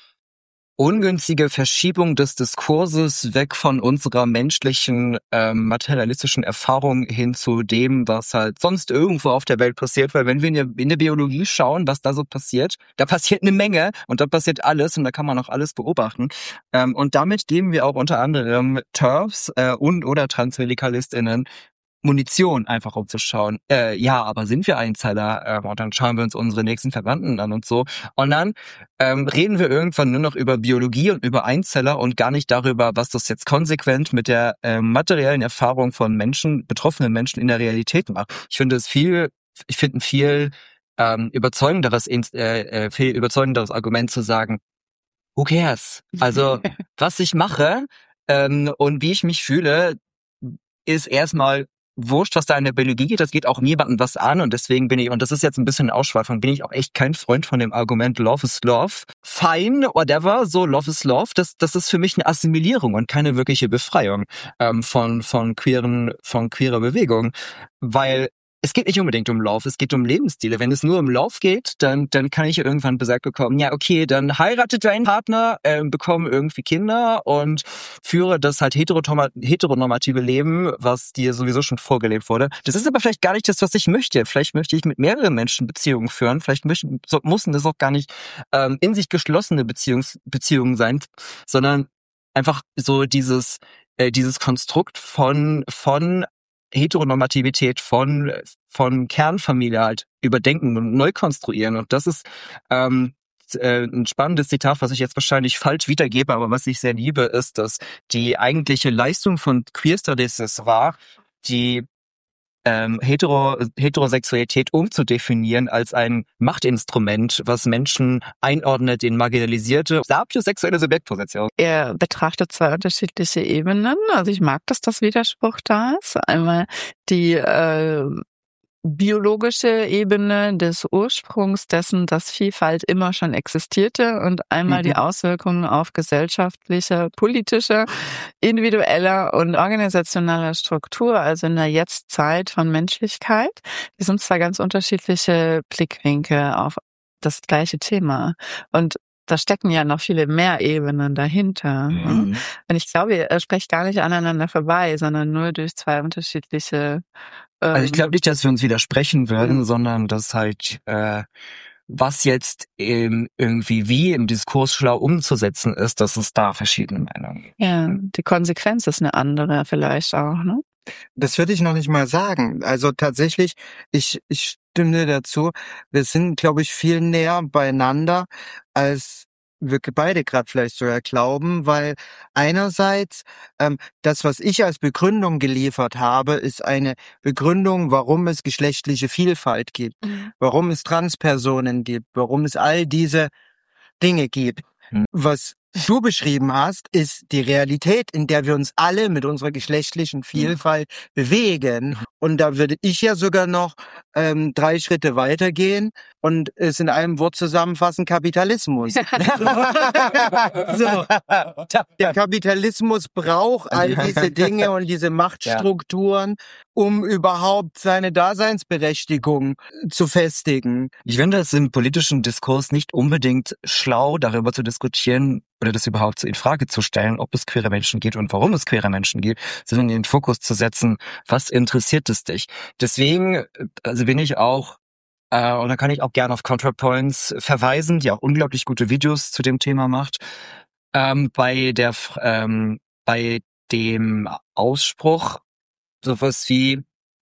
ungünstige Verschiebung des Diskurses weg von unserer menschlichen, ähm, materialistischen Erfahrung hin zu dem, was halt sonst irgendwo auf der Welt passiert. Weil wenn wir in der, in der Biologie schauen, was da so passiert, da passiert eine Menge und da passiert alles und da kann man auch alles beobachten. Ähm, und damit geben wir auch unter anderem TERFs äh, und oder TransradikalistInnen Munition, einfach umzuschauen. Äh, ja, aber sind wir Einzeller? Ähm, und dann schauen wir uns unsere nächsten Verwandten an und so. Und dann ähm, reden wir irgendwann nur noch über Biologie und über Einzeller und gar nicht darüber, was das jetzt konsequent mit der äh, materiellen Erfahrung von Menschen, betroffenen Menschen in der Realität macht. Ich finde es viel, ich finde ein viel ähm, überzeugenderes, äh, viel überzeugenderes Argument zu sagen, who cares? Also, was ich mache ähm, und wie ich mich fühle, ist erstmal wurscht, was da in der Biologie geht, das geht auch niemandem was an und deswegen bin ich, und das ist jetzt ein bisschen eine Ausschweifung, bin ich auch echt kein Freund von dem Argument Love is Love. Fine, whatever, so Love is Love, das, das ist für mich eine Assimilierung und keine wirkliche Befreiung ähm, von, von queeren, von queerer Bewegung, weil es geht nicht unbedingt um Love, es geht um Lebensstile. Wenn es nur um Love geht, dann dann kann ich irgendwann gesagt bekommen, ja okay, dann heirate deinen Partner, äh, bekomme irgendwie Kinder und führe das halt heteronormative Leben, was dir sowieso schon vorgelebt wurde. Das ist aber vielleicht gar nicht das, was ich möchte. Vielleicht möchte ich mit mehreren Menschen Beziehungen führen. Vielleicht möchten, so, müssen das auch gar nicht ähm, in sich geschlossene Beziehungs, Beziehungen sein, sondern einfach so dieses äh, dieses Konstrukt von von Heteronormativität von von Kernfamilie halt überdenken und neu konstruieren. Und das ist ähm, äh, ein spannendes Zitat, was ich jetzt wahrscheinlich falsch wiedergebe, aber was ich sehr liebe, ist, dass die eigentliche Leistung von Queer Studies es war, die ähm, Hetero, Heterosexualität umzudefinieren als ein Machtinstrument, was Menschen einordnet in marginalisierte, sapiosexuelle Subjektposition. Er betrachtet zwei unterschiedliche Ebenen. Also ich mag, dass das Widerspruch da ist. Einmal die äh, biologische Ebene des Ursprungs dessen, dass Vielfalt immer schon existierte und einmal mhm. die Auswirkungen auf gesellschaftliche, politische, individueller und organisationeller Struktur, also in der Jetztzeit von Menschlichkeit. Das sind zwei ganz unterschiedliche Blickwinkel auf das gleiche Thema. Und da stecken ja noch viele mehr Ebenen dahinter. Mhm. Und ich glaube, ihr sprecht gar nicht aneinander vorbei, sondern nur durch zwei unterschiedliche... Ähm also ich glaube nicht, dass wir uns widersprechen würden, ja. sondern dass halt, äh, was jetzt ähm, irgendwie wie im Diskurs schlau umzusetzen ist, dass es da verschiedene Meinungen gibt. Ja, die Konsequenz ist eine andere vielleicht auch, ne? Das würde ich noch nicht mal sagen. Also tatsächlich, ich, ich stimme dazu. Wir sind, glaube ich, viel näher beieinander, als wir beide gerade vielleicht sogar glauben, weil einerseits ähm, das, was ich als Begründung geliefert habe, ist eine Begründung, warum es geschlechtliche Vielfalt gibt, mhm. warum es Transpersonen gibt, warum es all diese Dinge gibt. Mhm. Was du beschrieben hast, ist die Realität, in der wir uns alle mit unserer geschlechtlichen Vielfalt mhm. bewegen. Und da würde ich ja sogar noch ähm, drei Schritte weitergehen und es in einem Wort zusammenfassen: Kapitalismus. So. Der Kapitalismus braucht all diese Dinge und diese Machtstrukturen, um überhaupt seine Daseinsberechtigung zu festigen. Ich finde es im politischen Diskurs nicht unbedingt schlau, darüber zu diskutieren oder das überhaupt in Frage zu stellen, ob es queere Menschen gibt und warum es queere Menschen gibt, sondern in den Fokus zu setzen, was interessiert es dich? Deswegen also bin ich auch, äh, und da kann ich auch gerne auf ContraPoints verweisen, die auch unglaublich gute Videos zu dem Thema macht, ähm, bei der ähm, bei dem Ausspruch sowas wie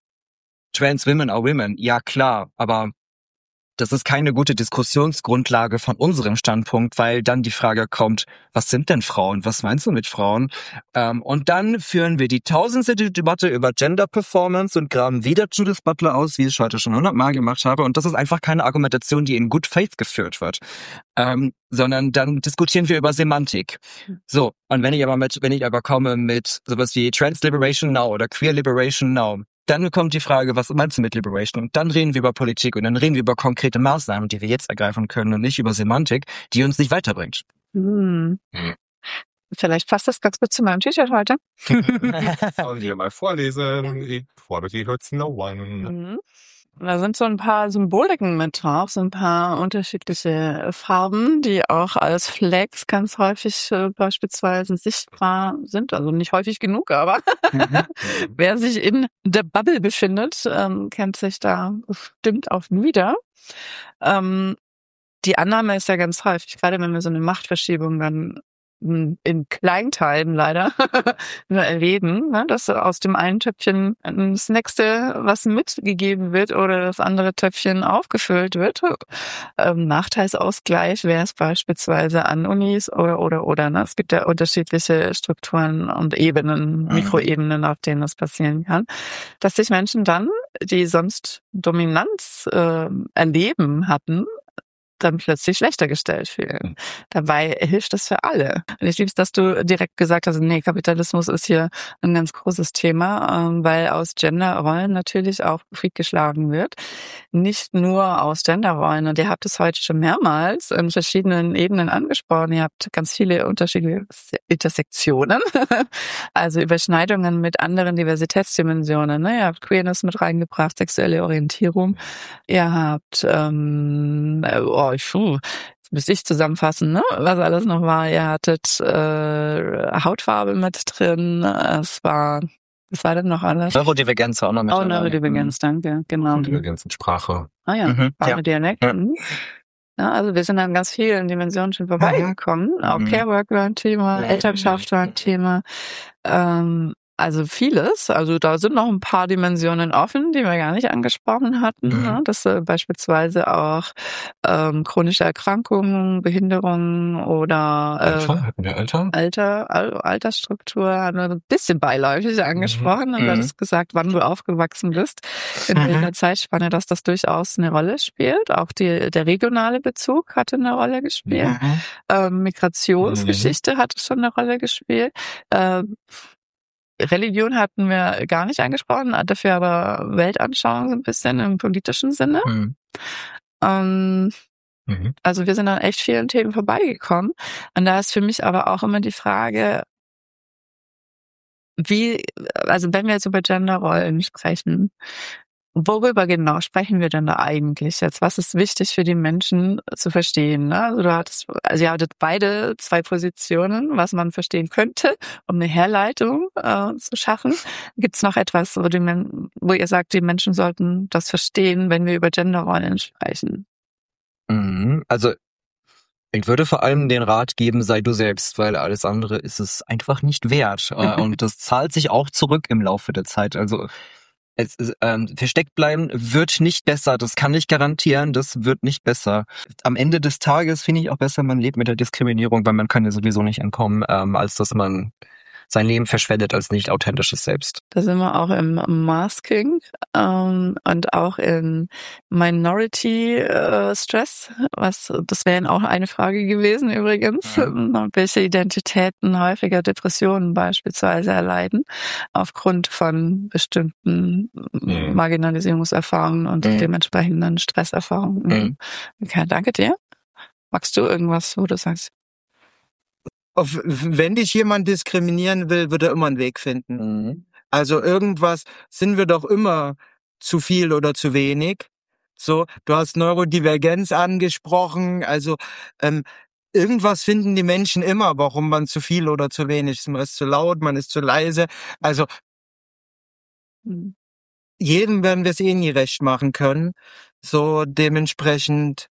Trans Women are Women. Ja klar, aber das ist keine gute Diskussionsgrundlage von unserem Standpunkt, weil dann die Frage kommt, was sind denn Frauen? Was meinst du mit Frauen? Ähm, und dann führen wir die tausendste Debatte über Gender Performance und graben wieder Judith Butler aus, wie ich es heute schon hundertmal gemacht habe. Und das ist einfach keine Argumentation, die in Good Faith geführt wird. Ähm, sondern dann diskutieren wir über Semantik. So, und wenn ich aber mit, wenn ich aber komme mit sowas wie Trans Liberation Now oder Queer Liberation Now, dann kommt die Frage, was meinst du mit Liberation? Und dann reden wir über Politik und dann reden wir über konkrete Maßnahmen, die wir jetzt ergreifen können und nicht über Semantik, die uns nicht weiterbringt. Hm. Hm. Vielleicht passt das ganz gut zu meinem T-Shirt heute. Sollen wir mal vorlesen? Equality hurts no one. Mhm. Da sind so ein paar Symboliken mit drauf, so ein paar unterschiedliche Farben, die auch als Flags ganz häufig äh, beispielsweise sichtbar sind. Also nicht häufig genug, aber Mhm. wer sich in der Bubble befindet, ähm, kennt sich da bestimmt auch wieder. Ähm, die Annahme ist ja ganz häufig, gerade wenn wir so eine Machtverschiebung dann in Kleinteilen leider erleben, ne, dass aus dem einen Töpfchen das nächste, was mitgegeben wird oder das andere Töpfchen aufgefüllt wird. Ähm, Nachteilsausgleich wäre es beispielsweise an Unis oder oder oder. Ne? Es gibt ja unterschiedliche Strukturen und Ebenen, Mikroebenen, auf denen das passieren kann, dass sich Menschen dann, die sonst Dominanz äh, erleben hatten, dann plötzlich schlechter gestellt fühlen. Dabei hilft das für alle. Und ich liebe es, dass du direkt gesagt hast, nee, Kapitalismus ist hier ein ganz großes Thema, weil aus Genderrollen natürlich auch Profit geschlagen wird. Nicht nur aus Genderrollen. Und ihr habt es heute schon mehrmals in verschiedenen Ebenen angesprochen. Ihr habt ganz viele unterschiedliche Intersektionen, also Überschneidungen mit anderen Diversitätsdimensionen. Ne? Ihr habt Queerness mit reingebracht, sexuelle Orientierung. Ihr habt ähm, oh, Puh, jetzt müsste ich zusammenfassen, ne? Was alles noch war. Ihr hattet äh, Hautfarbe mit drin. Es war, was war denn noch alles? Neurodivergenz war auch noch mit Oh, dabei. Neurodivergenz, danke, genau. Intelligenz und Sprache. Ah ja, Mhm, Sprache, ja. Dialekt. Ja. Mhm. Ja, also wir sind an ganz vielen Dimensionen schon vorbeigekommen. Auch Mhm. Care-Work war ein Thema, Mhm. Elternschaft war ein Thema. Ähm, Also vieles, also da sind noch ein paar Dimensionen offen, die wir gar nicht angesprochen hatten. Mhm. Ne? Das äh, beispielsweise auch ähm, chronische Erkrankungen, Behinderungen oder Alter? äh, Hatten wir Alter? Alter, Al Altersstruktur, haben wir so ein bisschen beiläufig angesprochen. Und du Mhm. hattest gesagt, wann du aufgewachsen bist, in Mhm. welcher Zeitspanne, dass das durchaus eine Rolle spielt. Auch die, der regionale Bezug hatte eine Rolle gespielt. Mhm. Ähm, Migrationsgeschichte hat schon eine Rolle gespielt. Ähm, Religion hatten wir gar nicht angesprochen, dafür aber Weltanschauung so ein bisschen im politischen Sinne. Mhm. Ähm, Mhm. also wir sind an echt vielen Themen vorbeigekommen. Und da ist für mich aber auch immer die Frage, wie, also wenn wir jetzt über Genderrollen sprechen, worüber genau sprechen wir denn da eigentlich jetzt? Was ist wichtig für die Menschen zu verstehen? Ne? Also du hattest, also ihr hattet beide zwei Positionen, was man verstehen könnte, um eine Herleitung äh, zu schaffen. Gibt es noch etwas, wo, die Men- wo ihr sagt, die Menschen sollten das verstehen, wenn wir über Genderrollen sprechen? Mhm. Also ich würde vor allem den Rat geben, sei du selbst, weil alles andere ist es einfach nicht wert. Äh, Und das zahlt sich auch zurück im Laufe der Zeit. Also es ist, ähm, versteckt bleiben wird nicht besser. Das kann ich garantieren. Das wird nicht besser. Am Ende des Tages finde ich auch besser, man lebt mit der Diskriminierung, weil man kann ja sowieso nicht entkommen, ähm, als dass man sein Leben verschwendet als nicht authentisches Selbst. Da sind wir auch im Masking ähm, und auch in Minority äh, Stress, was das wäre auch eine Frage gewesen übrigens, ja. Welche Identitäten häufiger Depressionen beispielsweise erleiden aufgrund von bestimmten mhm. Marginalisierungserfahrungen und mhm. dementsprechenden Stresserfahrungen. Mhm. Okay, danke dir. Magst du irgendwas, wo du sagst? Auf, wenn dich jemand diskriminieren will, wird er immer einen Weg finden. Mhm. Also irgendwas sind wir doch immer zu viel oder zu wenig. So, du hast Neurodivergenz angesprochen. Also ähm, irgendwas finden die Menschen immer, warum man zu viel oder zu wenig ist. Man ist zu laut, man ist zu leise. Also mhm. jedem werden wir es eh nie recht machen können. So dementsprechend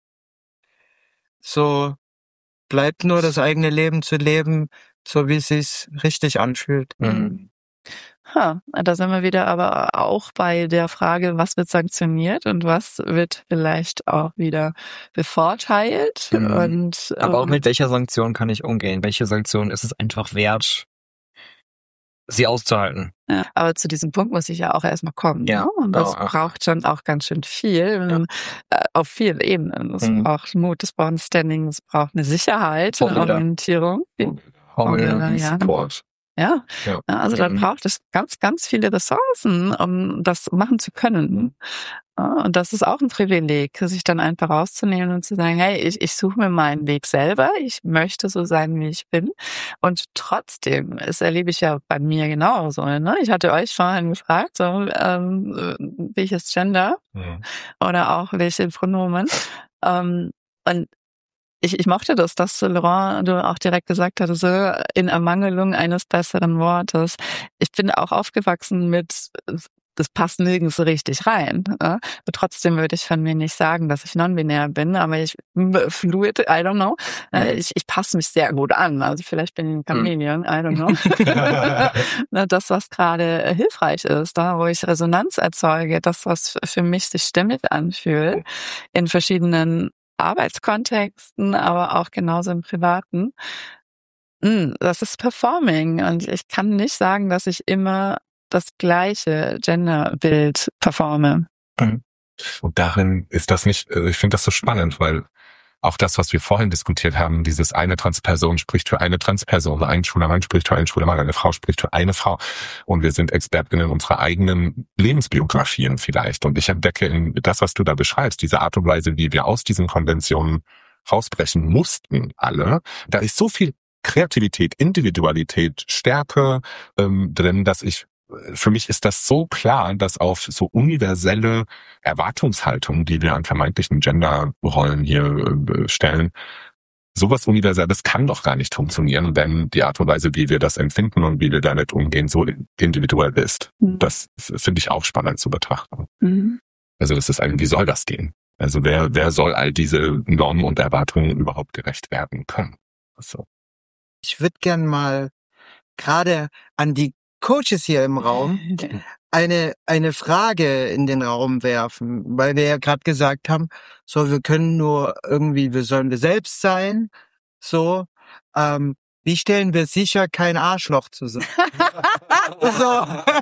so bleibt nur das eigene Leben zu leben, so wie es sich richtig anfühlt. Mhm. Ha, da sind wir wieder aber auch bei der Frage, was wird sanktioniert und was wird vielleicht auch wieder bevorteilt. Mhm. Und, aber auch mit welcher Sanktion kann ich umgehen? Welche Sanktion ist es einfach wert, sie auszuhalten? Ja, aber zu diesem Punkt muss ich ja auch erstmal kommen. Ja. Ne? Und das oh, braucht schon auch ganz schön viel, ja. äh, auf vielen Ebenen. Es mhm. braucht Mut, es braucht ein Standing, es braucht eine Sicherheit, eine Orientierung. Vorbilder, ja. Support. Ja. ja, also dann braucht es ganz, ganz viele Ressourcen, um das machen zu können. Und das ist auch ein Privileg, sich dann einfach rauszunehmen und zu sagen, hey, ich, ich suche mir meinen Weg selber, ich möchte so sein, wie ich bin. Und trotzdem, das erlebe ich ja bei mir genauso. Ne? Ich hatte euch vorhin gefragt, so, ähm, welches Gender ja. oder auch welche Pronomen. Ähm, und Ich, ich mochte das, dass Laurent, du auch direkt gesagt hattest, so in Ermangelung eines besseren Wortes. Ich bin auch aufgewachsen mit, das passt nirgends so richtig rein. Ja? Trotzdem würde ich von mir nicht sagen, dass ich non-binär bin, aber ich fluid, I don't know. Ich, ich passe mich sehr gut an. Also vielleicht bin ich ein Chameleon, I don't know. Das, was gerade hilfreich ist, da, wo ich Resonanz erzeuge, das, was für mich sich stimmig anfühlt, in verschiedenen Arbeitskontexten, aber auch genauso im Privaten. Das ist Performing und ich kann nicht sagen, dass ich immer das gleiche Genderbild performe. Und darin ist das nicht, ich finde das so spannend, weil auch das, was wir vorhin diskutiert haben, dieses eine Transperson spricht für eine Transperson, ein schwuler Mann spricht für einen schwulen Mann, eine Frau spricht für eine Frau. Und wir sind Expertinnen unserer eigenen Lebensbiografien vielleicht. Und ich entdecke in das, was du da beschreibst, diese Art und Weise, wie wir aus diesen Konventionen rausbrechen mussten, alle. Da ist so viel Kreativität, Individualität, Stärke ähm, drin, dass ich für mich ist das so klar, dass auf so universelle Erwartungshaltungen, die wir an vermeintlichen Genderrollen hier äh, stellen, sowas Universelles kann doch gar nicht funktionieren, denn die Art und Weise, wie wir das empfinden und wie wir damit umgehen, so individuell ist. Mhm. Das finde ich auch spannend zu betrachten. Mhm. Also das ist ein, wie soll das gehen? Also wer, wer soll all diese Normen und Erwartungen überhaupt gerecht werden können? So. Ich würde gern mal gerade an die Coaches hier im Raum eine eine Frage in den Raum werfen, weil wir ja gerade gesagt haben, so wir können nur irgendwie, wir sollen wir selbst sein, so ähm, wie stellen wir sicher, kein Arschloch zu sein? so,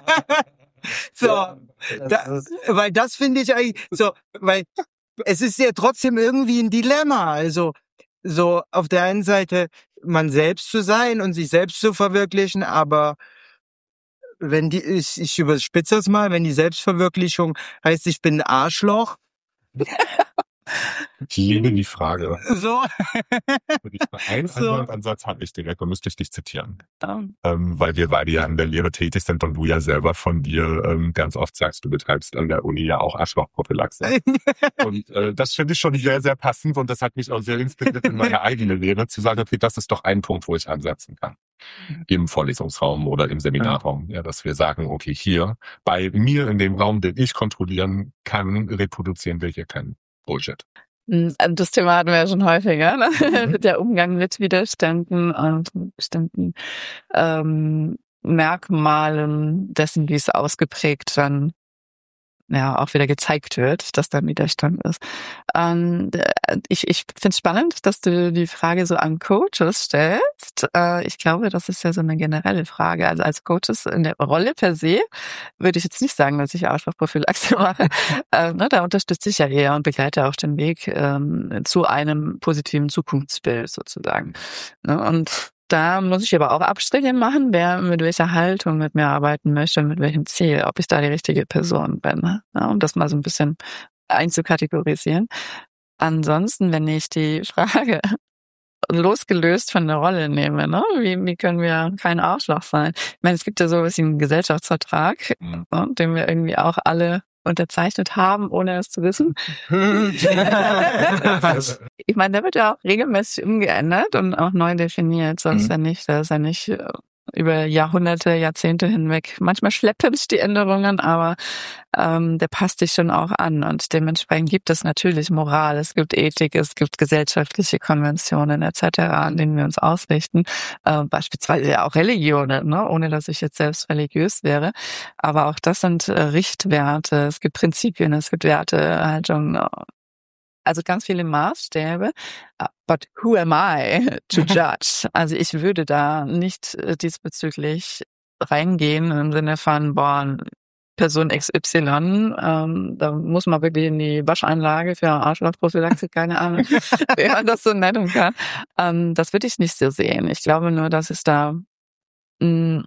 so, da, weil das finde ich eigentlich so, weil es ist ja trotzdem irgendwie ein Dilemma, also so auf der einen Seite man selbst zu sein und sich selbst zu verwirklichen, aber wenn die, ich, ich überspitze das mal, wenn die Selbstverwirklichung heißt, ich bin ein Arschloch. Ich liebe die Frage. So. Einen so. Ansatz habe ich direkt, da müsste ich dich zitieren. Um. Ähm, weil wir beide ja in der Lehre tätig sind und du ja selber von dir ähm, ganz oft sagst, du betreibst an der Uni ja auch Arschlochprophylaxe. Und äh, das finde ich schon sehr, sehr passend und das hat mich auch sehr inspiriert in meiner eigenen Lehre, zu sagen, okay, das ist doch ein Punkt, wo ich ansetzen kann. Im Vorlesungsraum oder im Seminarraum, ja, dass wir sagen, okay, hier, bei mir in dem Raum, den ich kontrollieren kann, reproduzieren wir hier keinen Bullshit. Das Thema hatten wir ja schon häufiger, ne? Mhm. Der Umgang mit Widerständen und bestimmten ähm, Merkmalen dessen, wie es ausgeprägt dann ja auch wieder gezeigt wird, dass da ein Widerstand ist. Ähm, ich ich finde es spannend, dass du die Frage so an Coaches stellst. Äh, ich glaube, das ist ja so eine generelle Frage. Also als Coaches in der Rolle per se würde ich jetzt nicht sagen, dass ich Arschlochprophylaxe mache. äh, ne, da unterstütze ich ja eher und begleite auch den Weg ähm, zu einem positiven Zukunftsbild sozusagen. Ne, und da muss ich aber auch Abstriche machen, wer mit welcher Haltung mit mir arbeiten möchte und mit welchem Ziel, ob ich da die richtige Person bin, ne? Ja, um das mal so ein bisschen einzukategorisieren. Ansonsten, wenn ich die Frage losgelöst von der Rolle nehme, ne? Wie, wie können wir kein Arschloch sein? Ich meine, es gibt ja sowas wie einen Gesellschaftsvertrag, mhm. ne, den wir irgendwie auch alle unterzeichnet haben, ohne es zu wissen. Ich meine, der wird ja auch regelmäßig umgeändert und auch neu definiert. So ist mhm. ja nicht, da ist ja nicht über Jahrhunderte, Jahrzehnte hinweg manchmal schleppend die Änderungen, aber ähm, der passt sich schon auch an und dementsprechend gibt es natürlich Moral, es gibt Ethik, es gibt gesellschaftliche Konventionen et cetera, an denen wir uns ausrichten, äh, beispielsweise ja auch Religionen, ne? Ohne dass ich jetzt selbst religiös wäre, aber auch das sind äh, Richtwerte, es gibt Prinzipien, es gibt Wertehaltungen, also ganz viele Maßstäbe, but who am I to judge? Also ich würde da nicht diesbezüglich reingehen im Sinne von, boah, Person X Y, ähm, da muss man wirklich in die Wascheinlage für Arschlochprophylaxe, keine Ahnung, wie man das so nennen kann. Ähm, das würde ich nicht so sehen. Ich glaube nur, dass es da, mh,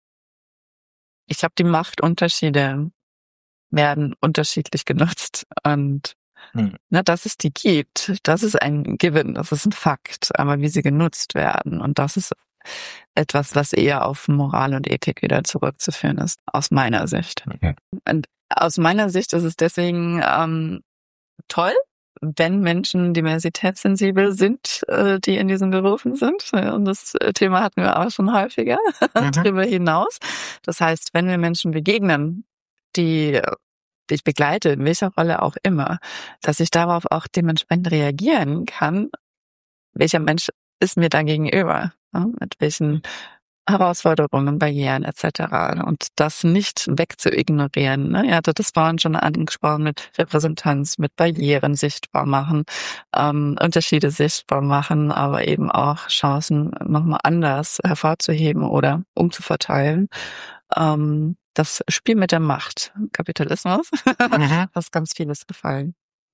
ich glaube, die Machtunterschiede werden unterschiedlich genutzt und Hm. Na, dass es die gibt, das ist ein Given, das ist ein Fakt, aber wie sie genutzt werden und das ist etwas, was eher auf Moral und Ethik wieder zurückzuführen ist, aus meiner Sicht. Okay. Und aus meiner Sicht ist es deswegen ähm, toll, wenn Menschen diversitätssensibel sind, äh, die in diesen Berufen sind. Und das Thema hatten wir auch schon häufiger mhm. darüber hinaus. Das heißt, wenn wir Menschen begegnen, die ich begleite, in welcher Rolle auch immer, dass ich darauf auch dementsprechend reagieren kann, welcher Mensch ist mir da gegenüber, ja, mit welchen Herausforderungen, Barrieren et cetera. Und das nicht wegzuignorieren. Ne? Ihr hattet das vorhin schon angesprochen mit Repräsentanz, mit Barrieren sichtbar machen, ähm, Unterschiede sichtbar machen, aber eben auch Chancen nochmal anders hervorzuheben oder umzuverteilen. Ähm, Das Spiel mit der Macht, Kapitalismus, mhm. das ist ganz vieles gefallen.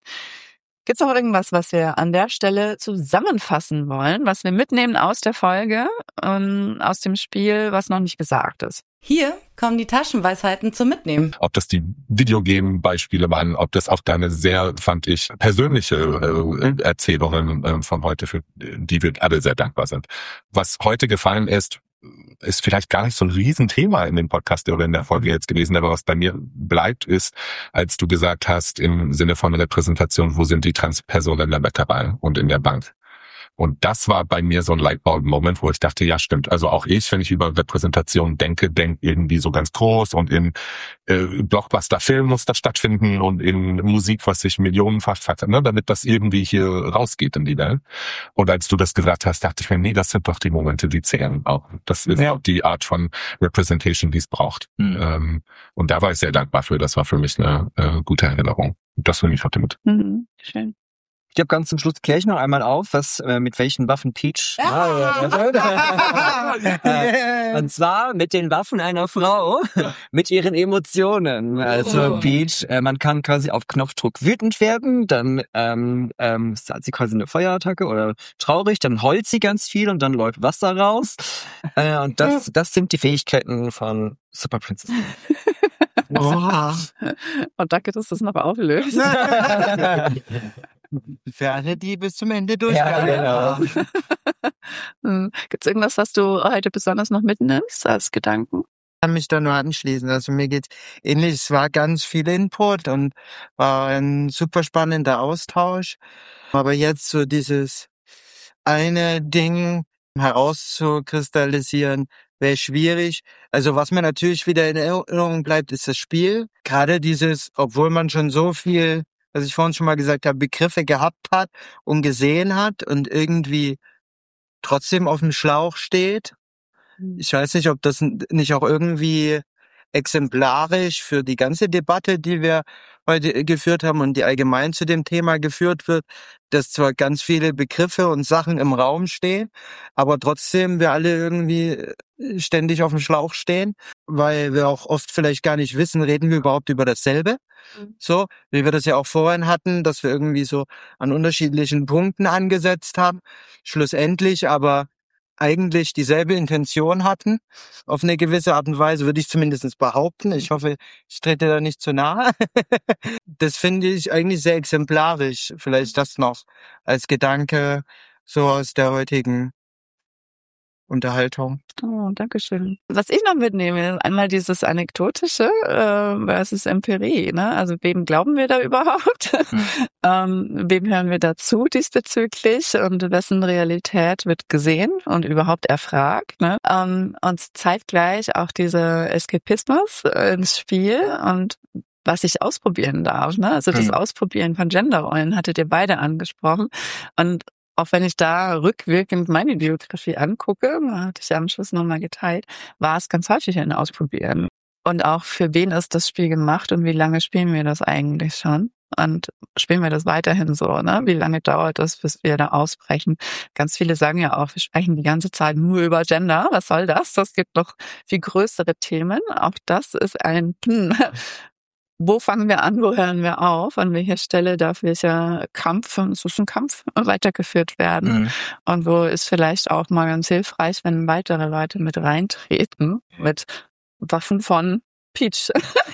Gibt es auch irgendwas, was wir an der Stelle zusammenfassen wollen, was wir mitnehmen aus der Folge, ähm, aus dem Spiel, was noch nicht gesagt ist? Hier kommen die Taschenweisheiten zum Mitnehmen. Ob das die Videogame-Beispiele waren, ob das auch deine sehr, fand ich, persönliche äh, Erzählungen äh, von heute, für die wir alle sehr dankbar sind. Was heute gefallen ist, ist vielleicht gar nicht so ein Riesenthema in dem Podcast oder in der Folge jetzt gewesen, aber was bei mir bleibt ist, als du gesagt hast, im Sinne von Repräsentation, wo sind die Transpersonen in der Bäckerei und in der Bank? Und das war bei mir so ein Lightbulb-Moment, wo ich dachte, ja stimmt, also auch ich, wenn ich über Repräsentation denke, denke irgendwie so ganz groß und in äh, Blockbuster-Film muss das stattfinden und in Musik, was sich millionenfach hat, ne, damit das irgendwie hier rausgeht in die Welt. Und als du das gesagt hast, dachte ich mir, nee, das sind doch die Momente, die zählen auch. Das ist ja auch die Art von Representation, die es braucht. Mhm. Ähm, und da war ich sehr dankbar für. Das war für mich eine äh, gute Erinnerung. Das nehme ich heute mit. Mhm. Schön. Ich glaube, ganz zum Schluss kläre ich noch einmal auf, was äh, mit welchen Waffen Peach. Ah, äh, und zwar mit den Waffen einer Frau, mit ihren Emotionen. Also Peach, äh, man kann quasi auf Knopfdruck wütend werden, dann ähm, ähm, hat sie quasi eine Feuerattacke oder traurig, dann heult sie ganz viel und dann läuft Wasser raus. Äh, und das, das sind die Fähigkeiten von Super Princess. Oh. Und danke, dass du es noch auflöst. Für alle, die bis zum Ende durchhalten. Ja, genau. Gibt es irgendwas, was du heute besonders noch mitnimmst als Gedanken? Ich kann mich da nur anschließen. Also mir geht's ähnlich. Es war ganz viel Input und war ein super spannender Austausch. Aber jetzt so dieses eine Ding herauszukristallisieren, wäre schwierig. Also was mir natürlich wieder in Erinnerung bleibt, ist das Spiel. Gerade dieses, obwohl man schon so viel, was ich vorhin schon mal gesagt habe, Begriffe gehabt hat und gesehen hat und irgendwie trotzdem auf dem Schlauch steht. Ich weiß nicht, ob das nicht auch irgendwie exemplarisch für die ganze Debatte, die wir heute geführt haben und die allgemein zu dem Thema geführt wird, dass zwar ganz viele Begriffe und Sachen im Raum stehen, aber trotzdem wir alle irgendwie ständig auf dem Schlauch stehen, weil wir auch oft vielleicht gar nicht wissen, reden wir überhaupt über dasselbe? Mhm. So, wie wir das ja auch vorhin hatten, dass wir irgendwie so an unterschiedlichen Punkten angesetzt haben, schlussendlich aber eigentlich dieselbe Intention hatten, auf eine gewisse Art und Weise, würde ich zumindest behaupten. Ich hoffe, ich trete da nicht zu nahe. Das finde ich eigentlich sehr exemplarisch. Vielleicht das noch als Gedanke so aus der heutigen Unterhaltung. Oh, danke schön. Was ich noch mitnehme, ist einmal dieses Anekdotische äh, versus Empirie. Ne? Also wem glauben wir da überhaupt? Mhm. ähm, wem hören wir dazu diesbezüglich? Und wessen Realität wird gesehen und überhaupt erfragt? Ne? Ähm, und zeitgleich auch dieser Eskapismus ins Spiel und was ich ausprobieren darf. Ne? Also das mhm. Ausprobieren von Genderrollen hattet ihr beide angesprochen. Und auch wenn ich da rückwirkend meine Biografie angucke, hatte ich ja am Schluss nochmal geteilt, war es ganz häufig ein Ausprobieren. Und auch für wen ist das Spiel gemacht und wie lange spielen wir das eigentlich schon? Und spielen wir das weiterhin so, ne? Wie lange dauert das, bis wir da ausbrechen? Ganz viele sagen ja auch, wir sprechen die ganze Zeit nur über Gender. Was soll das? Das gibt noch viel größere Themen. Auch das ist ein hm, wo fangen wir an, wo hören wir auf, an welcher Stelle darf welcher Kampf, es ist ein Kampf, weitergeführt werden mhm. und wo ist vielleicht auch mal ganz hilfreich, wenn weitere Leute mit reintreten, mit Waffen von Peach.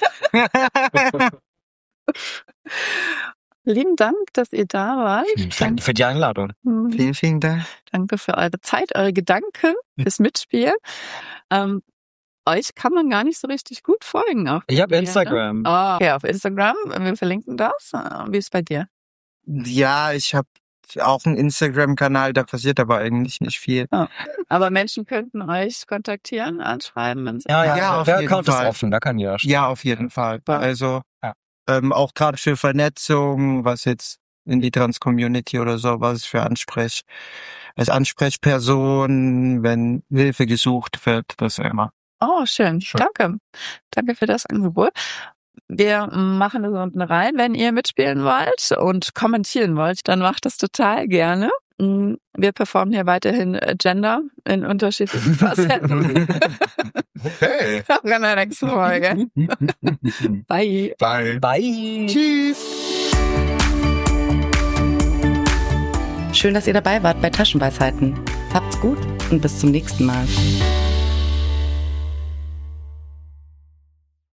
Lieben Dank, dass ihr da wart. Vielen Dank für die Einladung. Mhm. Vielen, vielen Dank. Danke für eure Zeit, eure Gedanken, fürs Mitspielen. Ähm, Euch kann man gar nicht so richtig gut folgen. Auf ich habe Instagram. Ne? Oh, okay, auf Instagram. Wir verlinken das. Wie ist es bei dir? Ja, ich habe auch einen Instagram-Kanal, da passiert aber eigentlich nicht viel. Oh. Aber Menschen könnten euch kontaktieren, anschreiben. Wenn sie ja, ja, ja, auf der jeden Account Fall. ist offen, da kann jeder schreiben. Ja, auf jeden Fall. Ja. Also ja. ähm, auch gerade für Vernetzung, was jetzt in die Trans-Community oder so, was für Ansprech, als Ansprechperson, wenn Hilfe gesucht wird, das immer. Oh, schön. schön. Danke. Danke für das Angebot. Wir machen das unten rein. Wenn ihr mitspielen wollt und kommentieren wollt, dann macht das total gerne. Wir performen hier weiterhin Gender in unterschiedlichen Facetten. Okay. Auch in der nächsten Folge. Bye. Bye. Bye. Tschüss. Schön, dass ihr dabei wart bei Taschenweisheiten. Habt's gut und bis zum nächsten Mal.